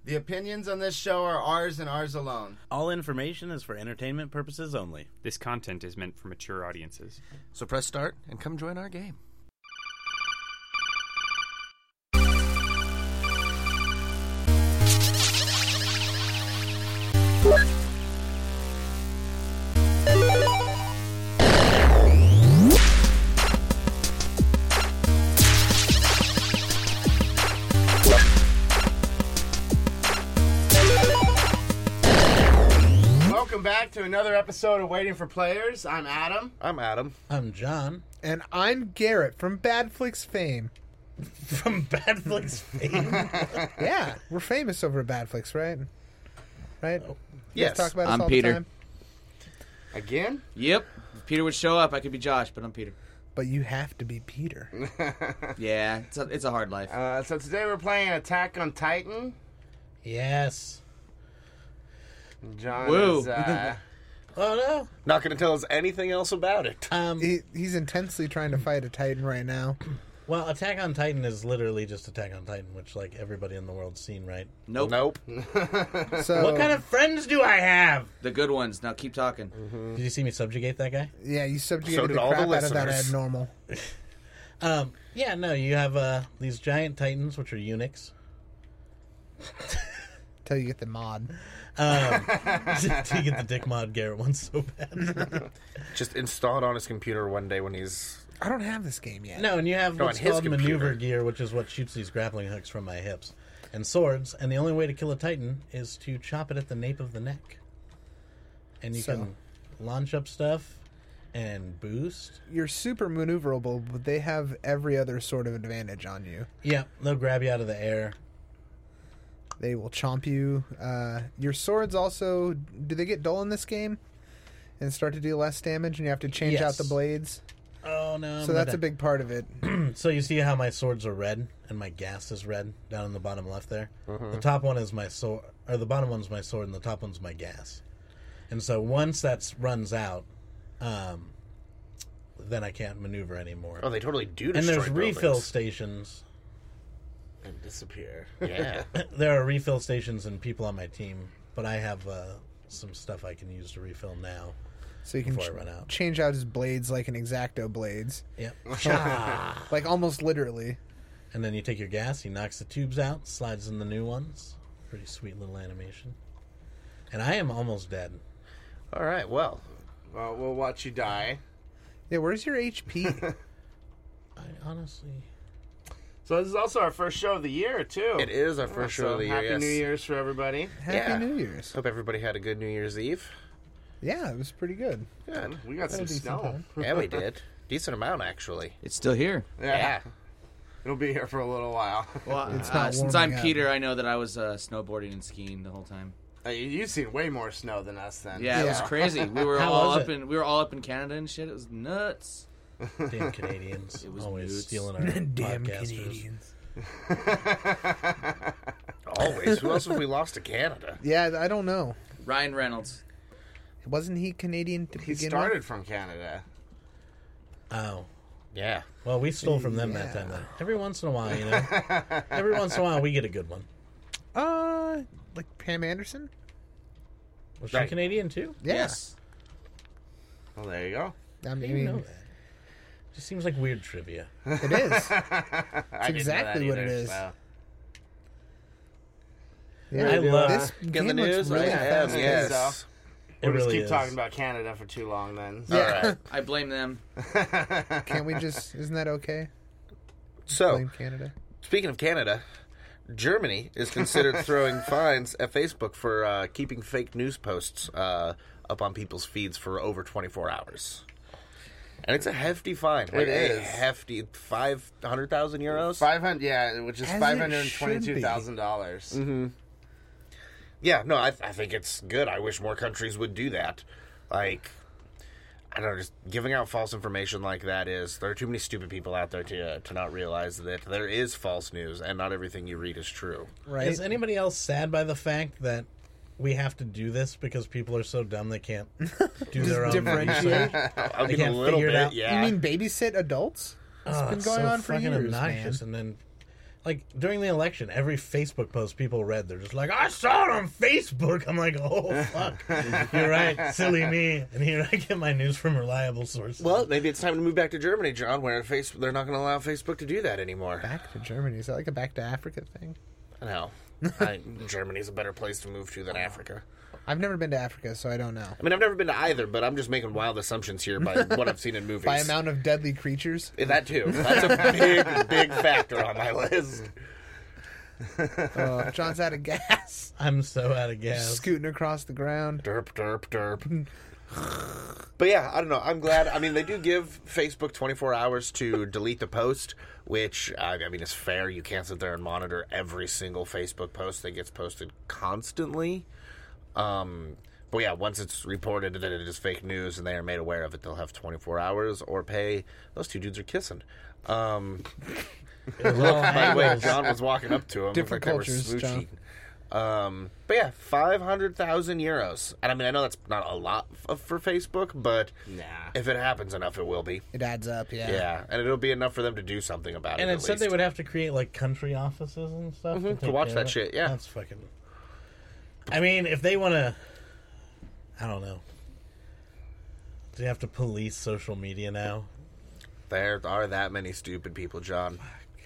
The opinions on this show are ours and ours alone. All information is for entertainment purposes only. This content is meant for mature audiences. So press start and come join our game. Welcome back to another episode of Waiting for Players. I'm Adam. I'm Adam. I'm John. And I'm Garrett from Bad Flicks fame. From Bad Flicks fame? Yeah, we're famous over at Bad Flicks, right? Right? You Yes. guys talk about us I'm all Peter. the time. Again? Yep. If Peter would show up, I could be Josh, but I'm Peter. But you have to be Peter. Yeah, it's a hard life. So today we're playing Attack on Titan. Yes. John Woo. is... Oh, Not going to tell us anything else about it. no. He's intensely trying to fight a Titan right now. Well, Attack on Titan is literally just Attack on Titan, which, like, everybody in the world's seen, right? Nope. Nope. So What kind of friends do I have? The good ones. Now keep talking. Did you see me subjugate that guy? Yeah, you So subjugated did the all the crap out of that listeners. abnormal. Yeah, no, you have these giant titans, which are eunuchs. Till you get the mod. To get the dick mod Garrett wants so bad. Just install it on his computer one day when he's... I don't have this game yet. No, and you have No, what's on his called computer. maneuver gear, which is what shoots these grappling hooks from my hips. And swords, and the only way to kill a titan is to chop it at the nape of the neck. And you So- can launch up stuff and boost. You're super maneuverable, but they have every other sort of advantage on you. Yeah, they'll grab you out of the air. They will chomp you. Your swords also... Do they get dull in this game? And start to do less damage, and you have to change out Yes. the blades? Oh, no. So that's a big part of it. So you see how my swords are red, and my gas is red down in the bottom left there? The top one is my sword, or the bottom one's my sword, and the top one's my gas. And so once that runs out, then I can't maneuver anymore. Oh, they totally do And destroy there's refill buildings. stations. And disappear. Yeah. There are refill stations and people on my team, but I have some stuff I can use to refill now. So you can Before I run out. change out his blades like an X-Acto blades. Yep. Like almost literally. And then you take your gas, he knocks the tubes out, slides in the new ones. Pretty sweet little animation. And I am almost dead. All right, well. Well, we'll watch you die. Yeah, where's your HP? I honestly... So this is also our first show of the year, too. It is our first show of the year, Happy yes. New Year's for everybody. Happy Yeah. New Year's. Hope everybody had a good New Year's Eve. Yeah, it was pretty good. Good. We got some Had a decent snow. time. Yeah, we did. Decent amount, actually. It's still here. Yeah. It'll be here for a little while. Well, It's not since warming I'm up. Peter, I know that I was snowboarding and skiing the whole time. You've seen way more snow than us then. Yeah, it was Yeah. crazy. We were How all was up it? in Canada and shit. It was nuts. Damn Canadians. It was always nudes. stealing our Damn podcasters. Canadians. Always. Who else have we lost to Canada? Yeah, I don't know. Ryan Reynolds. Wasn't he Canadian to He begin started from Canada. Oh. Yeah. Well, we stole from them that time then. Every once in a while, you know. Every once in a while we get a good one. with? Like Pam Anderson? Was she Right. Canadian too? Yeah. Yes. Well, there you go. I I mean, didn't know that. Just seems like weird trivia. it is. It's exactly what it is. Yeah, I love- this Get game the looks news? really I am, fascinating. yes. We'll It just really keep is. talking about Canada for too long then. All Yeah. right. I blame them. Can't we just... Isn't that okay? So, Blame Canada? speaking of Canada, Germany is considered throwing fines at Facebook for keeping fake news posts up on people's feeds for over 24 hours. And it's a hefty fine. Like It is. a hefty 500,000 euros. 500, yeah, which is As it $522,000. Mm-hmm. Yeah, no, I think it's good. I wish more countries would do that. Like, I don't know, just giving out false information like that is... There are too many stupid people out there to not realize that there is false news and not everything you read is true. Right? Is anybody else sad by the fact that we have to do this because people are so dumb they can't do their own differentiate? research? I'll give a can't little figure it bit, out. yeah. You mean babysit adults? It's been It's going so on for fucking years, obnoxious. man. And then, like during the election, every Facebook post people read, they're just like, "I saw it on Facebook." I'm like, "Oh fuck, you're right, silly me." And here I get my news from reliable sources. Well, maybe it's time to move back to Germany, John, where they're not going to allow Facebook to do that anymore. Back to Germany. Is that like a back to Africa thing? No. Germany's a better place to move to than Africa. I've never been to Africa, so I don't know. I mean, I've never been to either, but I'm just making wild assumptions here by what I've seen in movies. By amount of deadly creatures. That too. That's a big factor on my list. John's out of gas. I'm so out of gas. Scooting across the ground. Derp, derp, derp. But yeah, I don't know. I'm glad. I mean, they do give Facebook 24 hours to delete the post, which, I mean, is fair. You can't sit there and monitor every single Facebook post that gets posted constantly. But yeah, once it's reported that it is fake news and they are made aware of it, they'll have 24 hours or pay. Those two dudes are kissing. By the way, John was walking up to him. Different cultures, John. But yeah, 500,000 euros. And I mean, I know that's not a lot for Facebook, but if it happens enough, it will be. It adds up, yeah. Yeah, and it'll be enough for them to do something about it. And it at said least. they would have to create like country offices and stuff to watch that shit. Yeah, that's fucking. I mean, if they want to, I don't know. Do you have to police social media now? There are that many stupid people, John.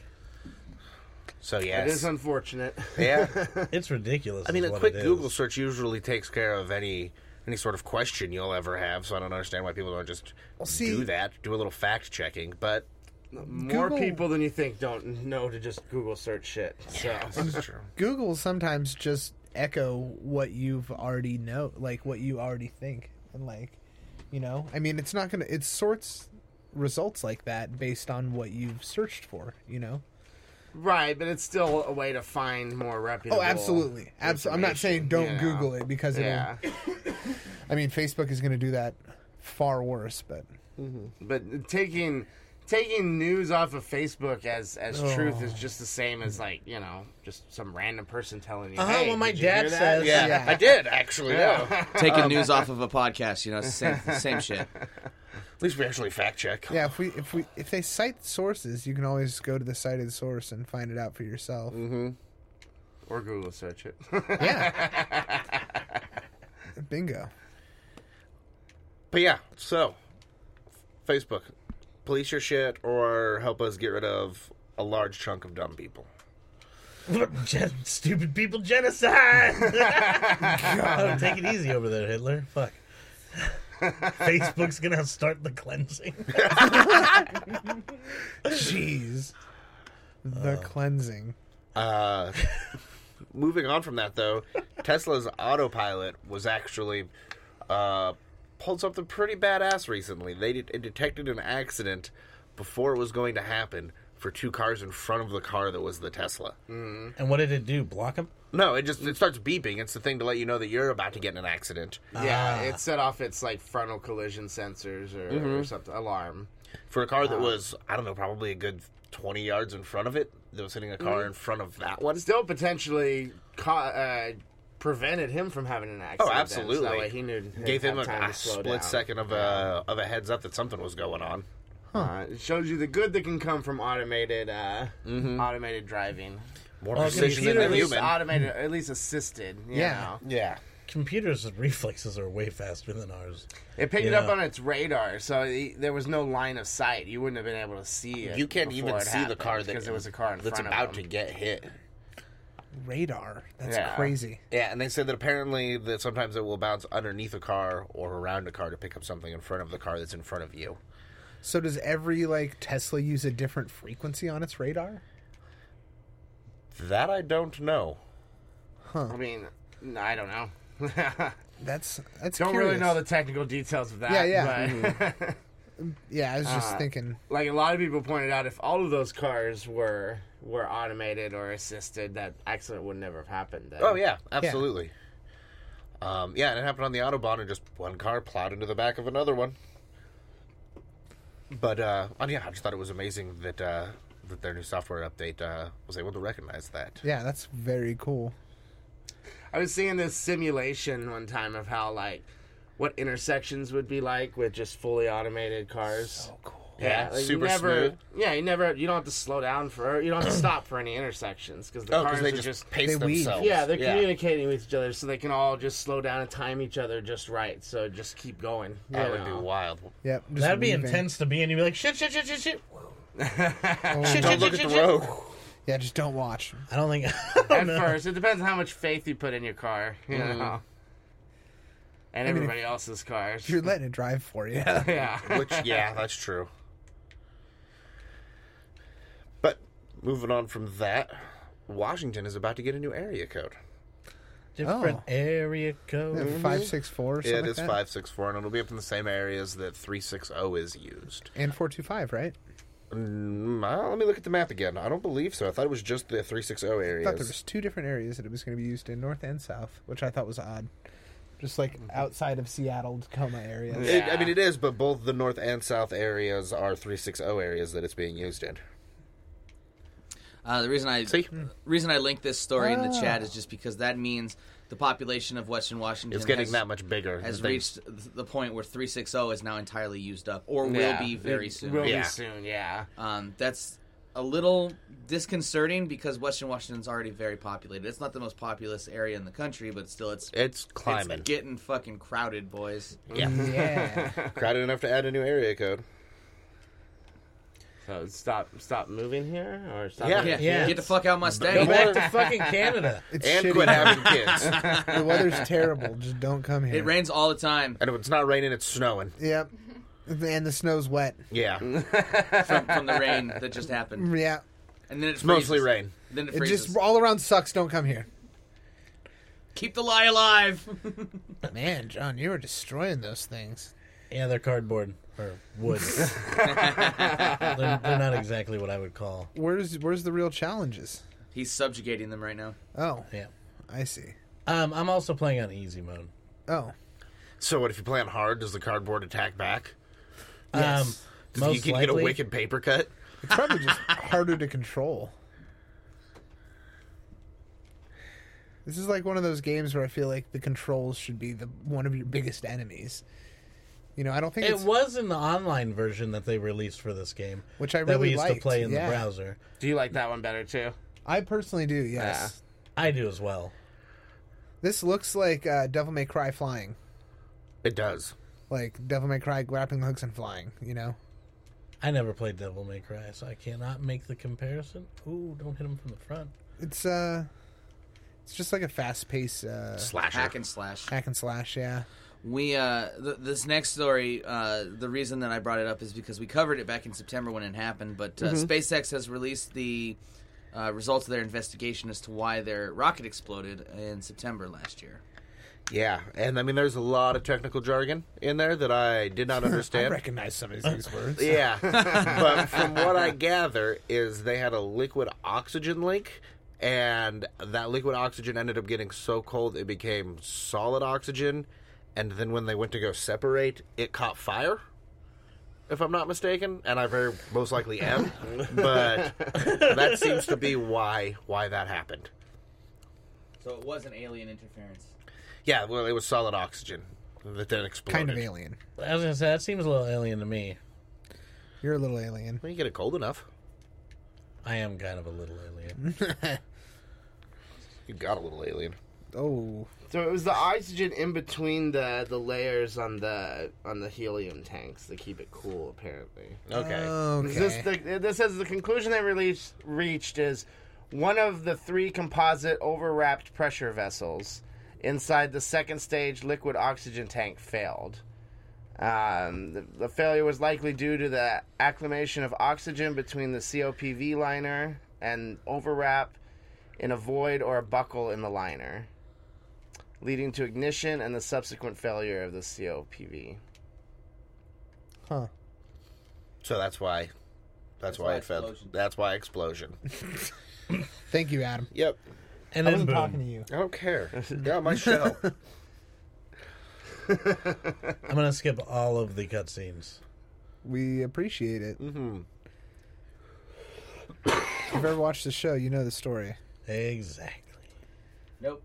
So yes, It is unfortunate. Yeah. It's ridiculous. I mean, is a what quick it is. Google search usually takes care of any sort of question you'll ever have. So I don't understand why people don't just do that, do a little fact checking. But More Google- people than you think don't know to just Google search shit. So. that's true. Google sometimes just echo what you've already know, like what you already think, and like, you know, I mean, it's not gonna. It sorts results like that based on what you've searched for, you know. Right, but it's still a way to find more reputable. Oh, absolutely. I'm not saying don't you know. Google it because it'll. Yeah, I mean, Facebook is going to do that far worse, but but taking news off of Facebook as truth is just the same as, like, you know, just some random person telling you. Hey, well, my did you hear dad that?" says. Yeah, Yeah. I did actually. Yeah. Taking news off of a podcast, you know, it's the same shit. At least we actually fact check. yeah, if they cite sources, you can always go to the cited source and find it out for yourself. Or Google search it. Yeah. Bingo. But yeah, so Facebook, police your shit or help us get rid of a large chunk of dumb people. Stupid people genocide. Oh, take it easy over there, Hitler. Fuck. Facebook's gonna start the cleansing. Jeez. The cleansing. Moving on from that, though, Tesla's autopilot was actually pulled something pretty badass recently. It detected an accident before it was going to happen for two cars in front of the car that was the Tesla. And what did it do? Block him? No, it starts beeping. It's the thing to let you know that you're about to get in an accident. Yeah, it set off its, like, frontal collision sensors or something, alarm. For a car that was, I don't know, probably a good 20 yards in front of it, that was hitting a car in front of that one. Still potentially prevented him from having an accident. Oh, then, absolutely. so that way he knew Gave him time a to slow split down. second of a heads up that something was going on. It shows you the good that can come from automated driving. More Well, precision than computer the At least human. automated, at least assisted. You Yeah. know. Yeah. Computers' reflexes are way faster than ours. It picked it up Yeah. on its radar, so there was no line of sight. You wouldn't have been able to see it. You can't before even it see the happened car because it was a car in that's front about of to him. get hit. Radar. That's Yeah. crazy. Yeah, and they said that apparently that sometimes it will bounce underneath a car or around a car to pick up something in front of the car that's in front of you. So does every like Tesla use a different frequency on its radar? That I don't know. I mean, I don't know. That's Don't curious. really know the technical details of that. Yeah. But Yeah, I was just thinking. like a lot of people pointed out, if all of those cars were automated or assisted, that accident would never have happened. Then. Oh, yeah, absolutely. Yeah, and it happened on the Autobahn, and just one car plowed into the back of another one. But, yeah, I just thought it was amazing that that their new software update was able to recognize that. Yeah, that's very cool. I was seeing this simulation one time of how, like, what intersections would be like with just fully automated cars. So cool. Yeah, like super you never, smooth. Yeah, you don't have to slow down you don't have to stop for any intersections because the Oh, cars because they are just pace they weave. themselves. yeah, they're communicating with each other, so they can all just slow down and time each other just right. So just keep going. That would be wild. Yep. Just That'd be weaving. intense to be in. You'd be like, shit. Shit, Don't shit, look at the road. Yeah, just don't watch. I don't think. At first, it depends on how much faith you put in your car, you know, and mean, everybody else's cars. You're letting it drive for you. Yeah. Which, yeah, that's true. But moving on from that, Washington is about to get a new area code. Different area code. 564 or something. It is like that? 564, and it'll be up in the same areas that 360 is used. And 425, right? Let me look at the map again. I don't believe so. I thought it was just the 360 I areas. thought there was 2 different areas that it was going to be used in, north and south, which I thought was odd. Just like outside of Seattle, Tacoma area. Yeah. I mean, it is, but both the north and south areas are 360 areas that it's being used in. The reason See? I linked this story in the chat is just because that means the population of Western Washington It's getting has, that much bigger. has They- reached the point where 360 is now entirely used up, or will Yeah. be very It soon. Will Yeah. be soon, yeah. That's a little disconcerting because Western Washington's already very populated. It's not the most populous area in the country, but still, it's climbing. It's getting fucking crowded, boys. Yeah. Yeah. Crowded enough to add a new area code. So stop moving here, or stop. Yeah. Yeah, get the fuck out of my Go state. back to fucking Canada. It's And shitty. quit having kids. The weather's terrible. Just don't come here. It rains all the time And if it's not raining, it's snowing. Yep. And the snow's wet. Yeah. from the rain that just happened, Yeah. and then it It's mostly freezes. rain. Then it It freezes. just all around sucks. Don't come here. Keep the lie alive. Man, John, you were destroying those things. Yeah, they're cardboard or wood. they're not exactly what I would call. Where's the real challenges? He's subjugating them right now. Oh, Yeah. I see. I'm also playing on easy mode. Oh, So what if you play on hard? Does the cardboard attack back? Yes. Does Most you can likely, get a wicked paper cut? it's probably just harder to control. This is like one of those games where I feel like the controls should be one of your biggest enemies. You know, I don't think It it's was in the online version that they released for this game, which I that we really used liked. to play in Yeah. the browser. Do you like that one better too? I personally do. Yes. I do as well. This looks like Devil May Cry flying, It does. like Devil May Cry grappling hooks and flying. You know. I never played Devil May Cry, so I cannot make the comparison. Ooh, don't hit him from the front. It's just like a fast paced Slasher. Hack and slash. hack and slash. Yeah. We this next story, the reason that I brought it up is because we covered it back in September when it happened. But SpaceX has released the results of their investigation as to why their rocket exploded in September last year. Yeah, and I mean, there's a lot of technical jargon in there that I did not I understand. recognize some of these words. Yeah, but from what I gather is they had a liquid oxygen leak, and that liquid oxygen ended up getting so cold it became solid oxygen, and then when they went to go separate, it caught fire, if I'm not mistaken, and I very most likely am, but that seems to be why that happened. So it was an alien interference. Yeah, well, it was solid oxygen that then exploded. Kind of alien. I was gonna say that seems a little alien to me. You're a little alien. Well, you get it cold enough. I am kind of a little alien. You got a little alien. Oh, So it was the oxygen in between the layers on the helium tanks that keep it cool. Apparently, okay. This says the conclusion they reached is one of the 3 composite overwrapped pressure vessels inside the second stage liquid oxygen tank failed. The failure was likely due to the acclimation of oxygen between the COPV liner and overwrap in a void or a buckle in the liner, leading to ignition and the subsequent failure of the COPV. Huh. So that's why it fell. explosion. That's why explosion. Thank you, Adam. Yep. And I then wasn't boom. talking to you. I don't care. Get on my show. I'm gonna skip all of the cutscenes. We appreciate it. Mm-hmm. If you've ever watched the show, you know the story. Exactly. Nope.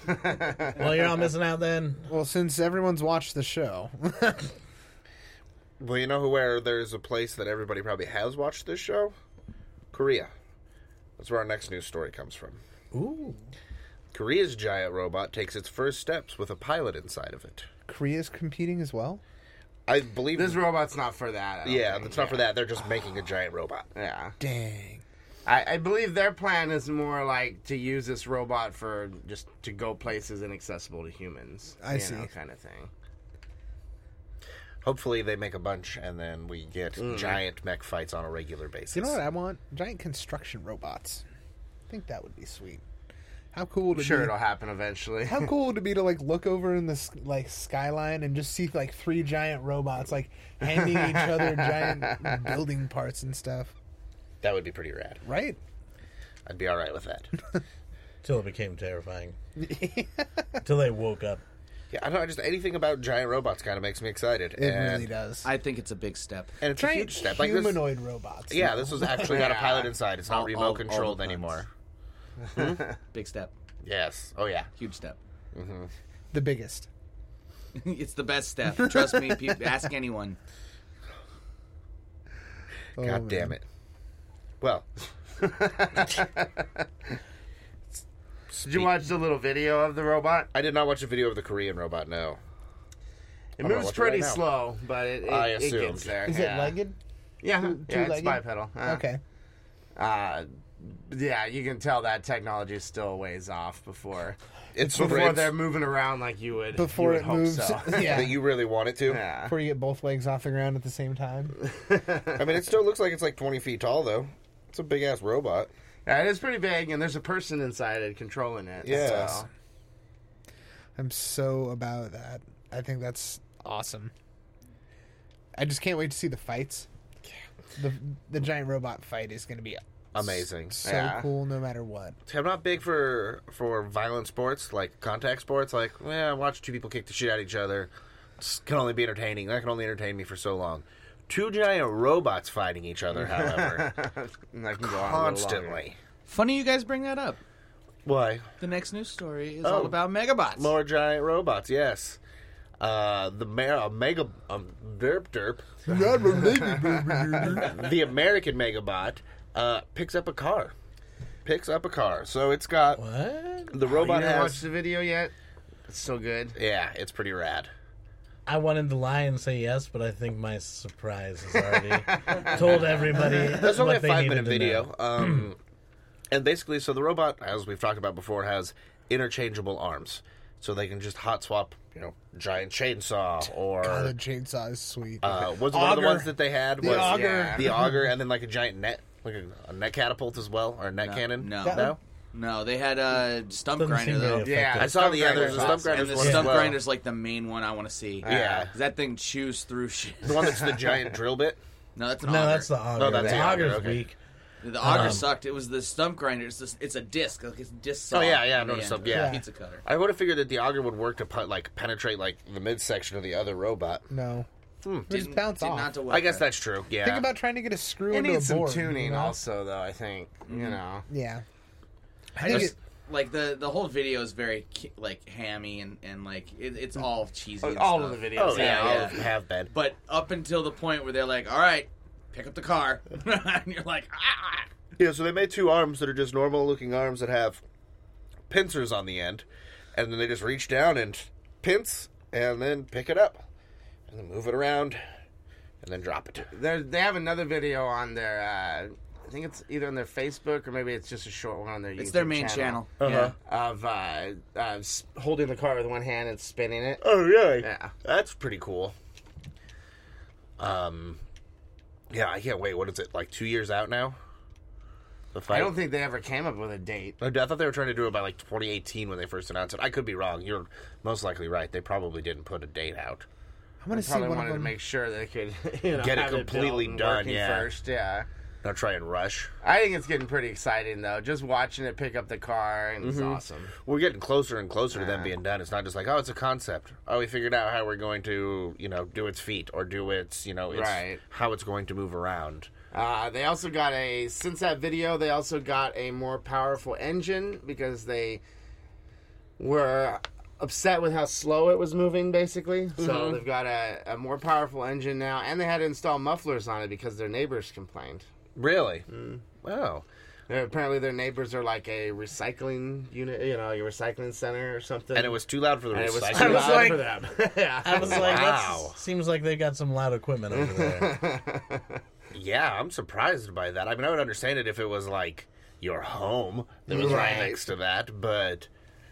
Well, you're all missing out then. Well, since everyone's watched the show, Well, you know where there's a place that everybody probably has watched this show? Korea. That's where our next news story comes from. Ooh. Korea's giant robot takes its first steps with a pilot inside of it. Korea's competing as well. I believe This robot's not for that. I don't Yeah, think. it's not for that. They're just making a giant robot. Yeah. Dang. I believe their plan is more like to use this robot for just to go places inaccessible to humans. I see. Kind of thing. Hopefully they make a bunch and then we get giant mech fights on a regular basis. You know what I want? Giant construction robots. I think that would be sweet. How cool would I'm it sure be? it'll happen eventually. How cool would it be to like look over in the like skyline and just see like 3 giant robots like handing each other giant building parts and stuff? That would be pretty rad. Right? I'd be all right with that. Till it became terrifying. Till they woke up. Yeah, I don't know. Just anything about giant robots kind of makes me excited. It really does. I think it's a big step. And it's a Giant huge step. Like this, humanoid robots. yeah, this was actually got a Yeah. pilot inside. It's not All remote the controlled puns. anymore. Big step. Yes. Oh yeah. Huge step. The biggest. It's the best step. Trust me. Ask anyone. Oh, God damn man. it. Well, Did you watch the little video of the robot? I did not watch a video of the Korean robot. No. It I'm gonna moves watch it pretty right now. slow, but it I it assumed. gets there. Is it legged? Yeah, yeah, it's Two-legged? bipedal. Okay. Yeah, you can tell that technology is still a ways off before It's before they're moving around like you would. Before you would it hope moves. So. Yeah. that you really want it to. Yeah. Before you get both legs off the ground at the same time. I mean, it still looks like it's like 20 feet tall, though. It's a big ass robot. Yeah, it is pretty big, and there's a person inside it controlling it. Yes. So. I'm so about that. I think that's awesome. I just can't wait to see the fights. The giant robot fight is going to be Amazing. so Yeah. cool no matter what. I'm not big for violent sports, like contact sports. Like, I watch 2 people kick the shit out of each other. It can only be entertaining. That can only entertain me for so long. 2 giant robots fighting each other, however, And that can go on a little longer. constantly. Funny you guys bring that up. Why? The next news story is Oh. all about Megabots. More giant robots, yes. The American Megabot picks up a car. So it's got What? the robot You didn't watch has. the video yet? It's so good. Yeah, it's pretty rad. I wanted to lie and say yes, but I think my surprise has already told everybody. That's only what a they 5-minute needed to video. know. And basically, so the robot, as we've talked about before, has interchangeable arms. So they can just hot swap, giant chainsaw or God, the chainsaw is sweet. was one of the Auger. ones that they had was auger. Yeah. the auger, and then like a giant net, like a net catapult as well, or a net cannon. No. No? No, they had a stump Doesn't grinder seem though. very Yeah, effective. I saw the Stump others. The grinder's stump grinders And the one as stump well. grinder's like the main one I want to see. Yeah. 'Cause that thing chews through shit. The one that's the giant drill bit. No, that's an No, auger. that's the auger. No, that's the the auger, auger's okay. weak. The auger sucked. It was the stump grinder. It's a disc. Like it's a disc saw. Oh, yeah, I on the noticed end. some- yeah. Pizza cutter. I would have figured that the auger would work to penetrate like the midsection of the other robot. No. Just Didn't- bounce did off. not to work I guess right. that's true. Yeah. Think about trying to get a screw It into needs a some board. tuning you know? also, though, I think. You know. Yeah. I think just like the whole video is very like hammy and like it's all cheesy. And All stuff. of the videos. Oh yeah, all yeah. of them have been. But up until the point where they're like, "All right, pick up the car," and you're like, "Ah." Yeah, so they made 2 arms that are just normal-looking arms that have pincers on the end, and then they just reach down and pinch, and then pick it up, and then move it around, and then drop it. They have another video on their, I think it's either on their Facebook or maybe it's just a short one on their YouTube It's their main channel. Uh-huh. Yeah. Of holding the car with one hand and spinning it. Oh, really? Yeah. That's pretty cool. Yeah, I can't wait. What is it, like 2 years out now? The fight? I don't think they ever came up with a date. I thought they were trying to do it by like 2018 when they first announced it. I could be wrong. You're most likely right. They probably didn't put a date out. I'm going to see Probably one wanted of to them. make sure they could Get it have completely built and done, working yeah. first. Yeah. Not try and rush. I think it's getting pretty exciting though. Just watching it pick up the car and it's awesome. We're getting closer and closer to them being done. It's not just like, oh, it's a concept. Oh, we figured out how we're going to, do its feet or do its, its Right. how it's going to move around. They also got since that video, they also got a more powerful engine because they were upset with how slow it was moving, basically. So they've got a more powerful engine now, and they had to install mufflers on it because their neighbors complained. Really? Wow. Apparently, their neighbors are like a recycling unit, a recycling center or something. And it was too loud for the And it was recycling. too I was loud like- for them. Yeah. I was like, Wow. seems like they got some loud equipment over there. Yeah, I'm surprised by that. I mean, I would understand it if it was like your home that was right Right. next to that, but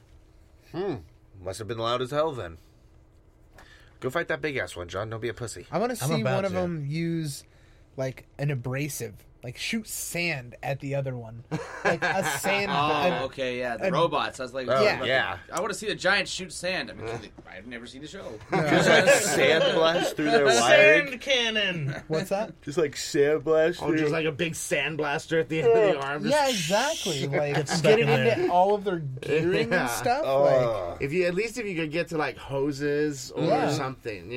must have been loud as hell then. Go fight that big ass one, John. Don't be a pussy. I want to I'm see about one of to. them use like an abrasive, like shoot sand at the other one, like a sand. Oh, okay, yeah, the and- robots. I was like, Oh, Yeah. yeah. I want to see the giants shoot sand. I mean, I've never seen the show. Just like sandblast through their wiring. Sand cannon. What's that? Just like sandblast Oh, just like a big sandblaster at the end of the arm. Just- Yeah, exactly. Like Get stuck getting in into there. all of their gearing Yeah. and stuff. Oh. If you could get to like hoses or Yeah. something,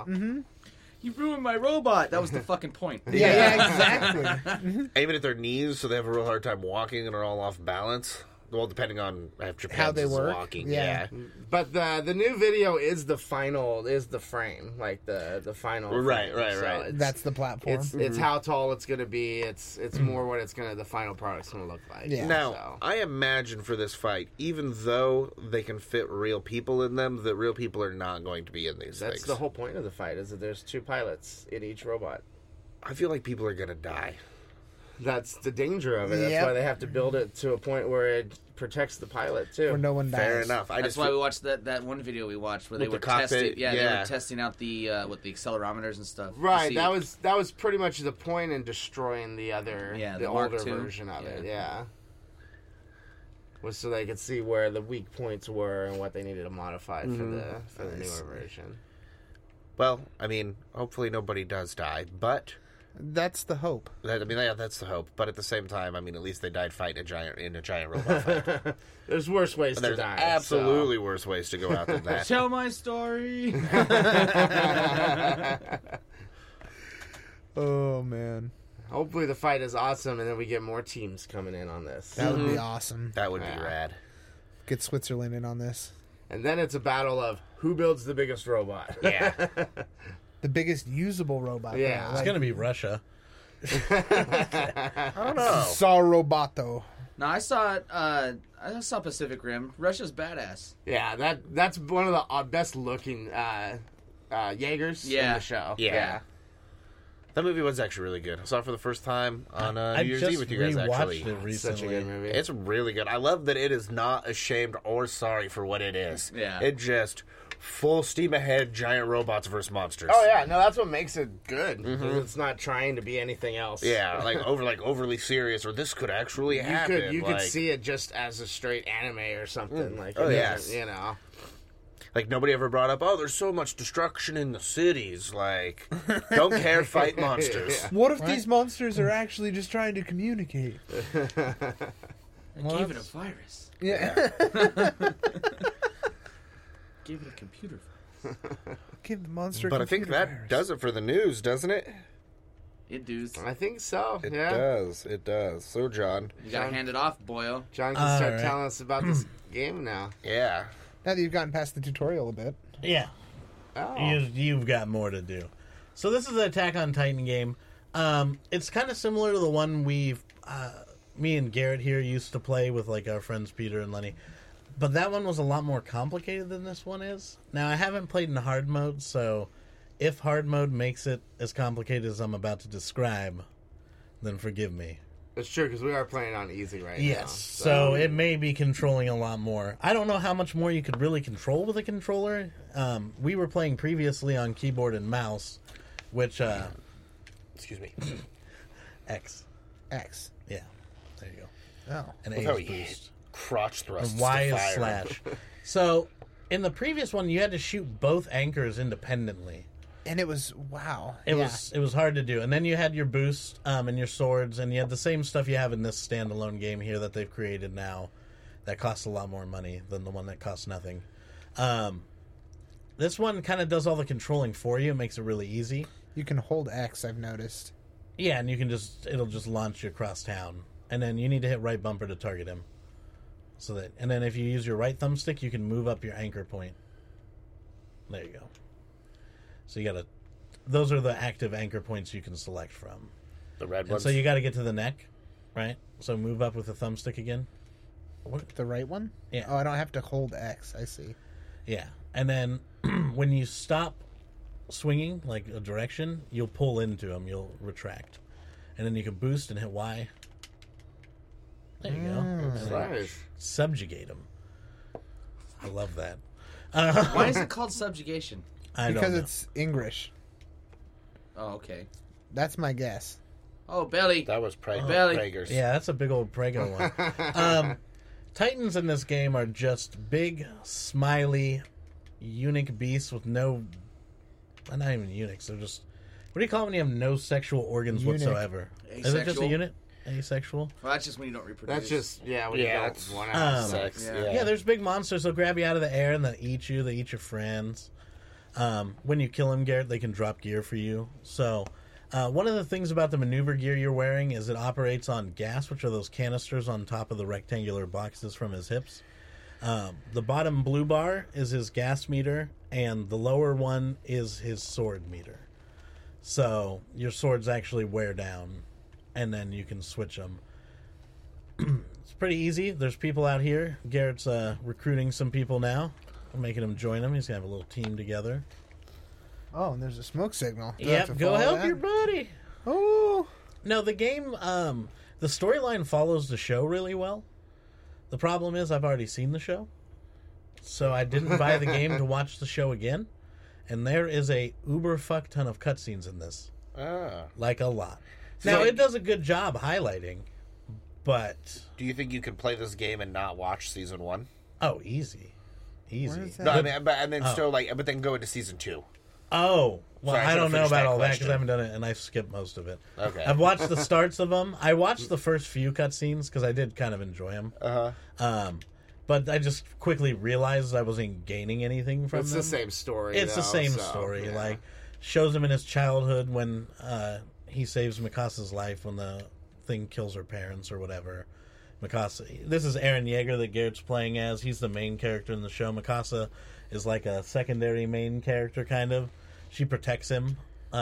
You ruined my robot. That was the fucking point. Yeah, exactly. Aim it at their knees so they have a real hard time walking and are all off balance. Well, depending on if Japan's How they is work, walking. yeah. But the new video is the frame, like the final. Right, frame. right, So right. it's- That's the platform. It's how tall it's gonna be. It's more what the final product's gonna look like. Yeah. Now, So. I imagine for this fight, even though they can fit real people in them, the real people are not going to be in these That's things. the whole point of the fight, is that there's 2 pilots in each robot. I feel like people are going to die. That's the danger of it. That's Yep. why they have to build it to a point where it protects the pilot too. Where no one dies. Fair enough. I That's just why we watched that one video we watched where they With were the cockpit, testing. Yeah, they yeah. were testing out the with the accelerometers and stuff. to Right, see- that was pretty much the point in destroying the other, Yeah, the the Mark older II. version of it. Yeah. Yeah, was so they could see where the weak points were and what they needed to modify for the newer version. Well, I mean, hopefully nobody does die, but That's the hope. that's the hope. But at the same time, I mean, at least they died fighting in a giant robot fight. There's worse ways There's to die. absolutely worse ways to go out than that. Tell my story. Oh man, so hopefully the fight is awesome, and then we get more teams coming in on this. that would be awesome. That would be Yeah. rad. Get Switzerland in on this. And then it's a battle of who builds the biggest robot. Yeah. The biggest usable robot. Yeah. though, It's like, gonna be Russia. I don't know. Saw Roboto. No, I saw it. I saw Pacific Rim. Russia's badass. Yeah, that's one of the best looking Jaegers in Yeah. the show. Yeah. That movie was actually really good. I saw it for the first time on I New Year's just Eve with you guys, rewatched actually. it recently. Such a good movie. It's really good. I love that it is not ashamed or sorry for what it is. Yeah. It just full steam ahead giant robots versus monsters. Oh yeah, no, that's what makes it good. Because it's not trying to be anything else. Yeah, like overly serious, or this could actually happen. You could like, see it just as a straight anime or something. Like, Oh, it yes. doesn't, you know. like nobody ever brought up. Oh, there's so much destruction in the cities. Like, don't care, fight monsters. Yeah. What if these monsters are actually just trying to communicate? I gave it a virus. Yeah. Gave it a computer virus. Give the monster. a But I think computer that virus. does it for the news, doesn't it? It does. I think so. It yeah. does. It does. So, John. You gotta hand it off, boyo. John can start Alright. telling us about this game now. Yeah. Now that you've gotten past the tutorial a bit. Yeah, Oh. you've got more to do. So this is an Attack on Titan game. It's kind of similar to the one me and Garrett here used to play with, like, our friends Peter and Lenny. But that one was a lot more complicated than this one is. Now, I haven't played in hard mode, so if hard mode makes it as complicated as I'm about to describe, then forgive me. It's true, because we are playing on easy right now. Yes, so it may be controlling a lot more. I don't know how much more you could really control with a controller. We were playing previously on keyboard and mouse, which, Excuse me. X. X. Yeah, there you go. Oh. And Look A how is he boost. crotch thrusts. And Y to is fire. slash. So, in the previous one, you had to shoot both anchors independently. And it was wow. It was hard to do. And then you had your boost and your swords, and you had the same stuff you have in this standalone game here that they've created now that costs a lot more money than the one that costs nothing. This one kind of does all the controlling for you. It makes it really easy. You can hold X. I've noticed. Yeah, and it'll just launch you across town. And then you need to hit right bumper to target him. So that, and then if you use your right thumbstick, you can move up your anchor point. There you go. So you gotta. Those are the active anchor points you can select from. The red And ones. so you got to get to the neck, right? So move up with the thumbstick again. The right one? Yeah. Oh, I don't have to hold X. I see. Yeah, and then when you stop swinging like a direction, you'll pull into them. You'll retract, and then you can boost and hit Y. There you go. And then Nice. subjugate them. I love that. Why is it called subjugation? I don't Because know. it's English. Oh, okay. That's my guess. Oh, belly. That was Belly. Prager's. Yeah, that's a big old Prego one. Titans in this game are just big, smiley, eunuch beasts with no... Not even eunuchs. They're just... What do you call it when you have no sexual organs Eunuch. whatsoever? Is it just a Asexual? unit? Asexual? Well, that's just when you don't reproduce. That's just when you Yeah, don't it's want to have sex. sex. Yeah. Yeah, there's big monsters. They'll grab you out of the air and they'll eat you. They eat your friends. When you kill them, Garrett, they can drop gear for you. So, one of the things about the maneuver gear you're wearing is it operates on gas, which are those canisters on top of the rectangular boxes from his hips. The bottom blue bar is his gas meter, and the lower one is his sword meter. So, your swords actually wear down, and then you can switch them. It's pretty easy. There's people out here. Garrett's recruiting some people now. I'm making him join him. He's going to have a little team together. Oh, and there's a smoke signal. Do I have Yep, to go follow help that? your buddy. Oh, No, the game, the storyline follows the show really well. The problem is I've already seen the show. So I didn't buy the game to watch the show again. And there is a uber fuck ton of cutscenes in this. Ah. Like a lot. Now, it does a good job highlighting, but... Do you think you could play this game and not watch season 1? Oh, easy. Easy. Where is that? No, I mean, and then Oh. still but then go into season 2. Oh, well, Sorry, I I don't could've know finished about that all that because question. I haven't done it, and I've skipped most of it. Okay. I've watched the starts of them. I watched the first few cutscenes because I did kind of enjoy them. But I just quickly realized I wasn't gaining anything from It's them. the same story. It's the though, same so, story. yeah. Like, shows him in his childhood when he saves Mikasa's life when the thing kills her parents or whatever. Mikasa. This is Eren Yeager that Garrett's playing as. He's the main character in the show. Mikasa is like a secondary main character, kind of. She protects him.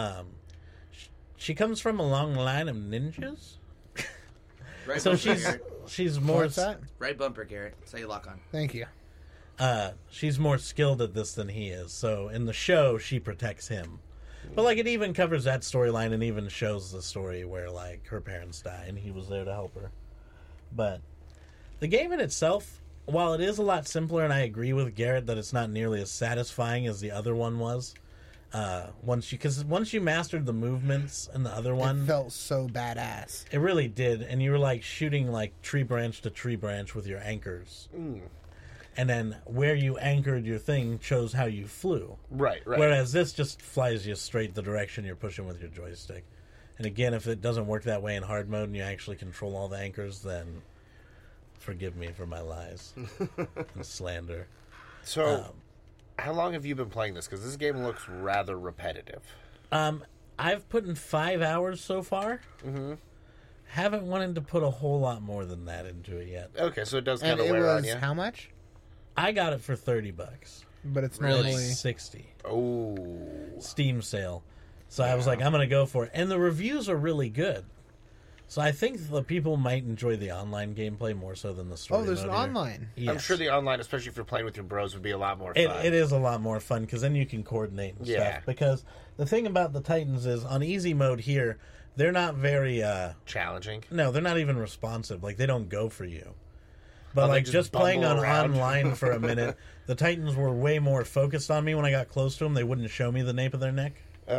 She comes from a long line of ninjas, Right so bumper, Garrett. she's more what's that? Right bumper, Garrett. That's how you lock on. Thank you. she's more skilled at this than he is. So in the show, she protects him. But like, it even covers that storyline and even shows the story where like her parents die and he was there to help her. But the game in itself, while it is a lot simpler, and I agree with Garrett that it's not nearly as satisfying as the other one was. Once you mastered the movements in the other one, It felt so badass. it really did, and you were like shooting like tree branch to tree branch with your anchors. And then where you anchored your thing chose how you flew. Right. Whereas this just flies you straight the direction you're pushing with your joystick. And again, if it doesn't work that way in hard mode and you actually control all the anchors, then forgive me for my lies and slander. So, how long have you been playing this? Because this game looks rather repetitive. I've put in 5 hours so far. Mm-hmm. Haven't wanted to put a whole lot more than that into it yet. Okay, so it does kind And of it wear on was you. how much? I got it for $30, But it's Really? normally 60 Oh. Steam sale. So I was like, I'm going to go for it. And the reviews are really good. So I think the people might enjoy the online gameplay more so than the story. Oh, there's mode an here. online. I'm Yes. sure the online, especially if you're playing with your bros, would be a lot more fun. It is a lot more fun because then you can coordinate and Yeah. stuff. Because the thing about the Titans is on easy mode here, they're not very. Challenging. No, they're not even responsive. Like, they don't go for you. But Oh, they like just just playing on bumble around. online for a minute, the Titans were way more focused on me when I got close to them. They wouldn't show me the nape of their neck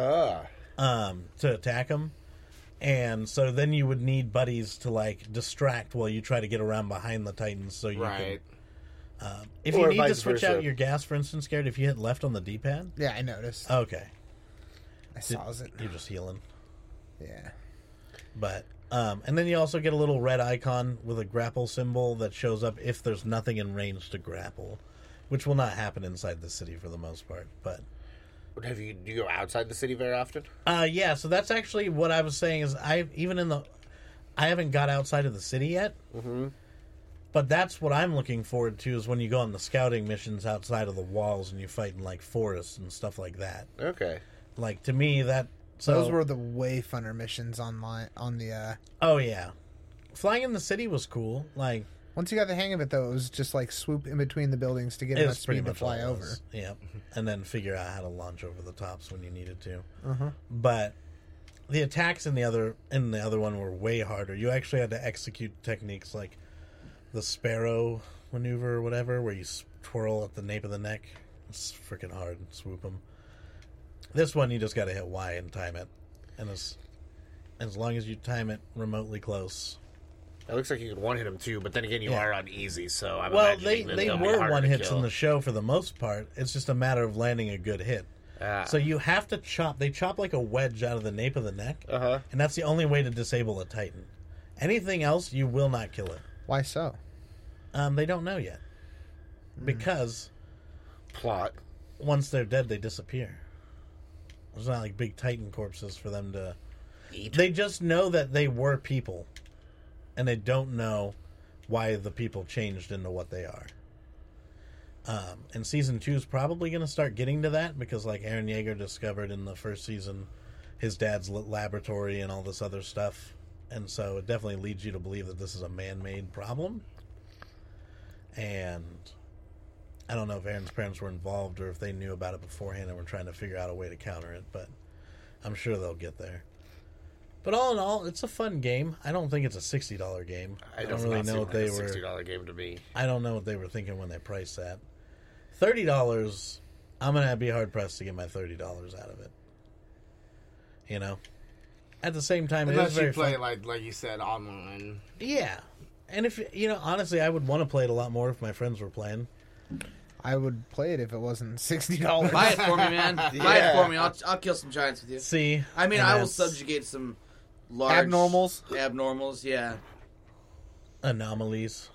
to attack them. And so then you would need buddies to like distract while you try to get around behind the Titans so you Right. can. If Or you need to vice switch versa. out your gas, for instance, Garrett, if you hit left on the D-pad, Yeah, I noticed. okay, I saw it. you're just healing. Yeah. But and then you also get a little red icon with a grapple symbol that shows up if there's nothing in range to grapple, which will not happen inside the city for the most part. But Do you go outside the city very often? yeah, so that's actually what I was saying is I haven't got outside of the city yet. Mm-hmm. But that's what I'm looking forward to is when you go on the scouting missions outside of the walls and you fight in like forests and stuff like that. Okay. Like to me that so Those were the way funner missions online on the. Oh yeah, flying in the city was cool. Like Once you got the hang of it, though, it was just like swoop in between the buildings to get it enough was pretty speed to much fly all it over. was. Yep, and then figure out how to launch over the tops when you needed to. Uh-huh. But the attacks in the other one were way harder. You actually had to execute techniques like the sparrow maneuver or whatever, where you twirl at the nape of the neck. It's freaking hard. Swoop them. This one, you just got to hit Y and time it. And as long as you time it remotely close. It looks like you could one-hit them, too, but then again, you Yeah. are on easy, so I'm Well, imagining that they they'll be were harder one to hits kill. in the show for the most part. It's just a matter of landing a good hit. Ah. So you have to chop. They chop like a wedge out of the nape of the neck. Uh-huh. And that's the only way to disable a Titan. Anything else, you will not kill it. Why so? They don't know yet. Because Plot. once they're dead, they disappear. There's not like big Titan corpses for them to Eat. They just know that they were people. And they don't know why the people changed into what they are. And season 2 is probably going to start getting to that because, like Eren Yeager discovered in the first season, his dad's laboratory and all this other stuff. And so it definitely leads you to believe that this is a man-made problem. And I don't know if Eren's parents were involved or if they knew about it beforehand and were trying to figure out a way to counter it, but I'm sure they'll get there. But all in all, it's a fun game. I don't think it's a $60 game. I don't really know what they were. $60 game to me. I don't know what they were thinking when they priced that. $30, I'm gonna be hard pressed to get my $30 out of it. You know. At the same time, it is Unless very you play fun. like you said online. Yeah, and if honestly, I would want to play it a lot more if my friends were playing. I would play it if it wasn't $60. Buy it for me, man. Buy it for me. I'll kill some giants with you. See, I mean, and I will that's subjugate some large Abnormals, yeah. anomalies.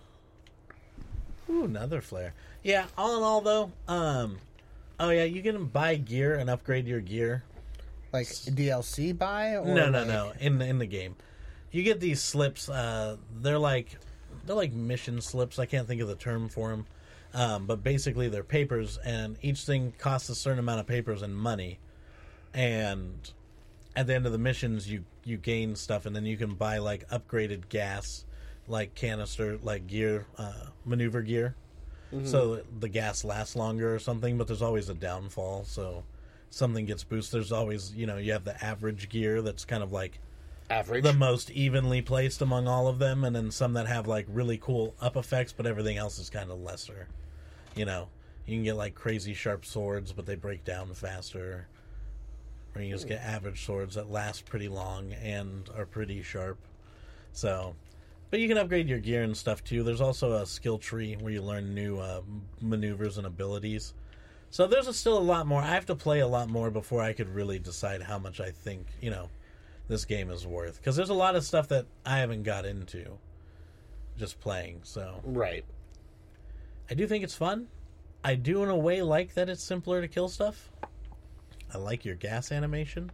Ooh, another flare. Yeah, all in all, though, oh yeah, you can buy gear and upgrade your gear. Like DLC buy? Or No. In the game, you get these slips. They're like mission slips. I can't think of the term for them, but basically they're papers, and each thing costs a certain amount of papers and money. And at the end of the missions, you gain stuff, and then you can buy like upgraded gas, like canister, like gear, maneuver gear. So the gas lasts longer or something, but there's always a downfall. So something gets boosted. There's always, you have the average gear that's kind of like Average. the most evenly placed among all of them, and then some that have like really cool up effects, but everything else is kind of lesser. You can get like crazy sharp swords, but they break down faster. Or you just get average swords that last pretty long and are pretty sharp. So, but you can upgrade your gear and stuff too. There's also a skill tree where you learn new maneuvers and abilities. So there's still a lot more. I have to play a lot more before I could really decide how much I think, this game is worth. Because there's a lot of stuff that I haven't got into just playing. So Right. I do think it's fun. I do in a way like that it's simpler to kill stuff. I like your gas animation.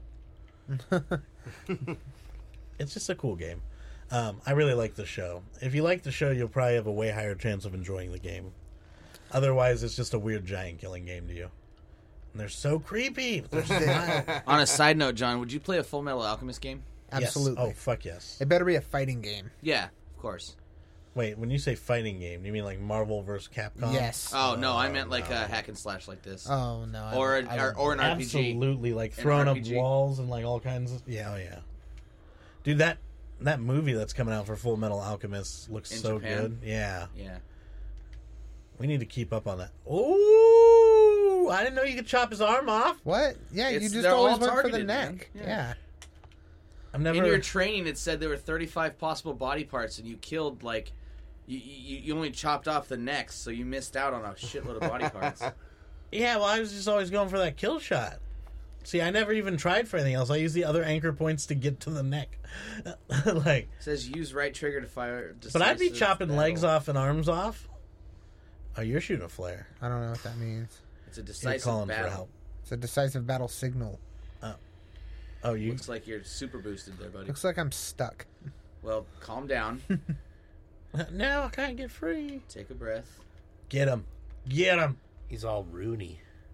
It's just a cool game. I really like the show. If you like the show, you'll probably have a way higher chance of enjoying the game. Otherwise, it's just a weird giant killing game to you. And they're so creepy. They're so On a side note, John, would you play a Full Metal Alchemist game? Absolutely. Yes. Oh, fuck yes. It better be a fighting game. Yeah, of course. Wait, when you say fighting game, you mean like Marvel vs. Capcom? Yes. Oh, no, I meant like a hack and slash like this. Oh, no. I or don't- I don't- an RPG. Absolutely, like An throwing up RPG. walls and like all kinds of yeah. Dude, that movie that's coming out for Full Metal Alchemist looks In so Japan? good. Yeah, Yeah. we need to keep up on that. Ooh, I didn't know you could chop his arm off. What? Yeah, you It's- just they're always all went for the targeted, man. neck. Yeah. Yeah. I've never. In your training, it said there were 35 possible body parts, and you killed like you only chopped off the necks, so you missed out on a shitload of body parts. Yeah, well, I was just always going for that kill shot. See, I never even tried for anything else. I used the other anchor points to get to the neck. Like, It says use right trigger to fire. but I'd be decisive chopping battle. legs off and arms off. Oh, you're shooting a flare. I don't know what that means. It's a You're decisive calling battle. for help. It's a decisive battle signal. Oh, you. Looks like you're super boosted there, buddy. Looks like I'm stuck. Well, calm down. Now I can't get free. Take a breath. Get him. Get him. He's all Rooney.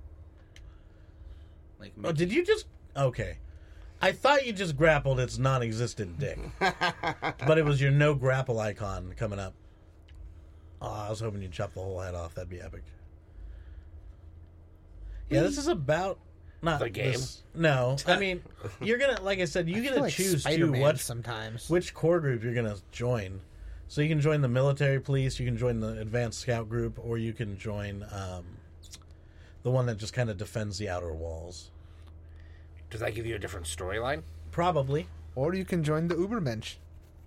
Like Oh, did you just... Okay. I thought you just grappled its non-existent dick. But it was your no grapple icon coming up. Oh, I was hoping you'd chop the whole head off. That'd be epic. Yeah, this is about... Not The game? No. I mean, you're going to... Like I said, you get to like choose, too, Spider-Man sometimes. which core group you're going to join. So you can join the military police, you can join the advanced scout group, or you can join the one that just kind of defends the outer walls. Does that give you a different storyline? Probably. Or you can join the Ubermensch.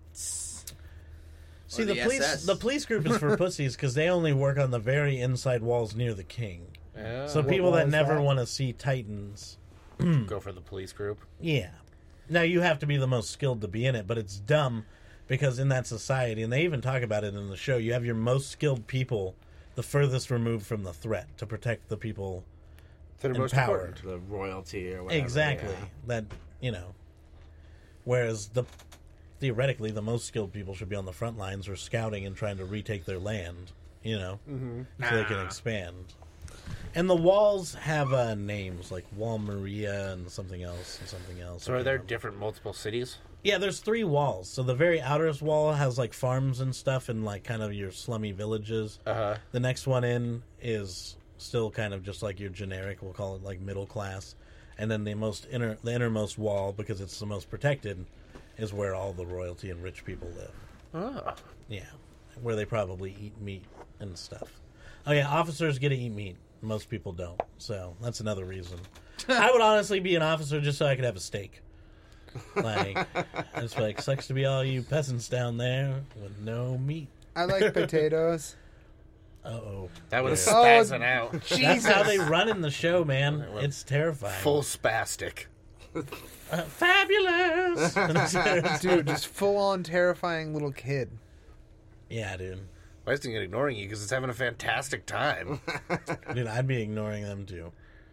See, Or the the police SS. the police group is for pussies because they only work on the very inside walls near the king. So What people wall that is never that? want to see Titans, Go for the police group. yeah. Now you have to be the most skilled to be in it, but it's dumb because in that society, and they even talk about it in the show, you have your most skilled people the furthest removed from the threat to protect the people They're most empowered. important. The royalty or whatever. Exactly. yeah. That, you know. Whereas theoretically, the most skilled people should be on the front lines or scouting and trying to retake their land, you know, so they can expand. And the walls have names like Wall Maria and something else and something else. So I are can't there remember. different multiple cities? Yeah, there's 3 walls. So the very outerest wall has like farms and stuff and like kind of your slummy villages. Uh-huh. The next one in is still kind of just like your generic, we'll call it like middle class. And then the innermost wall, because it's the most protected, is where all the royalty and rich people live. Oh. Yeah, where they probably eat meat and stuff. Oh yeah, officers get to eat meat. Most people don't, so that's another reason. I would honestly be an officer just so I could have a steak. Like, it's like, sucks to be all you peasants down there with no meat. I like potatoes. Uh-oh. That was Oh, spazzing out. That's how they run in the show, man. It's terrifying. Full spastic. Fabulous! Dude, just full-on terrifying little kid. Yeah, dude. Why isn't it ignoring you? Because it's having a fantastic time. Dude, I'd be ignoring them, too.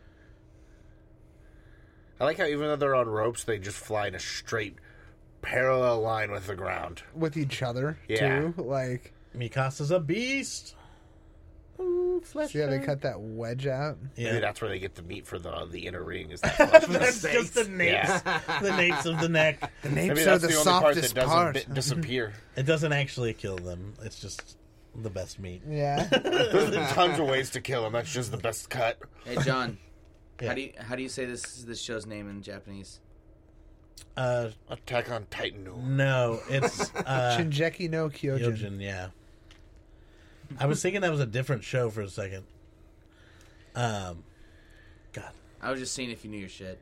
I like how even though they're on ropes, they just fly in a straight, parallel line with the ground. With each other, Yeah. too. Like, Mikasa's a beast. Ooh, flesh. yeah, they out. cut that wedge out. Yeah. Maybe that's where they get the meat for the inner ring. Is that flesh. That's just the napes, the napes of the neck. The Maybe napes are that's the, the only part that softest doesn't part. disappear. It doesn't actually kill them. It's just the best meat. Yeah. There's tons of ways to kill them. That's just the best cut. Hey, John. Yeah. How do you say this show's name in Japanese? Attack on Titan. No, it's Shinjeki no Kyojin. Yojin, yeah. I was thinking that was a different show for a second. God. I was just seeing if you knew your shit.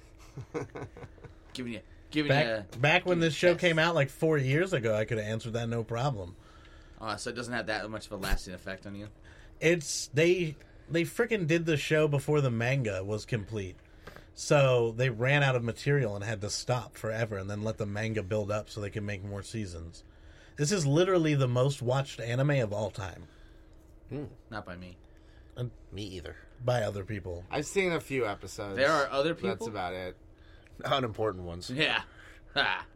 giving you. Back when this show Yes. came out like 4 years ago, I could have answered that no problem. So it doesn't have that much of a lasting effect on you. It's they freaking did the show before the manga was complete. So they ran out of material and had to stop forever and then let the manga build up so they can make more seasons. This is literally the most watched anime of all time Not by me. Me either. by other people. I've seen a few episodes. There are other people. That's about it. Unimportant ones. Yeah. Ha.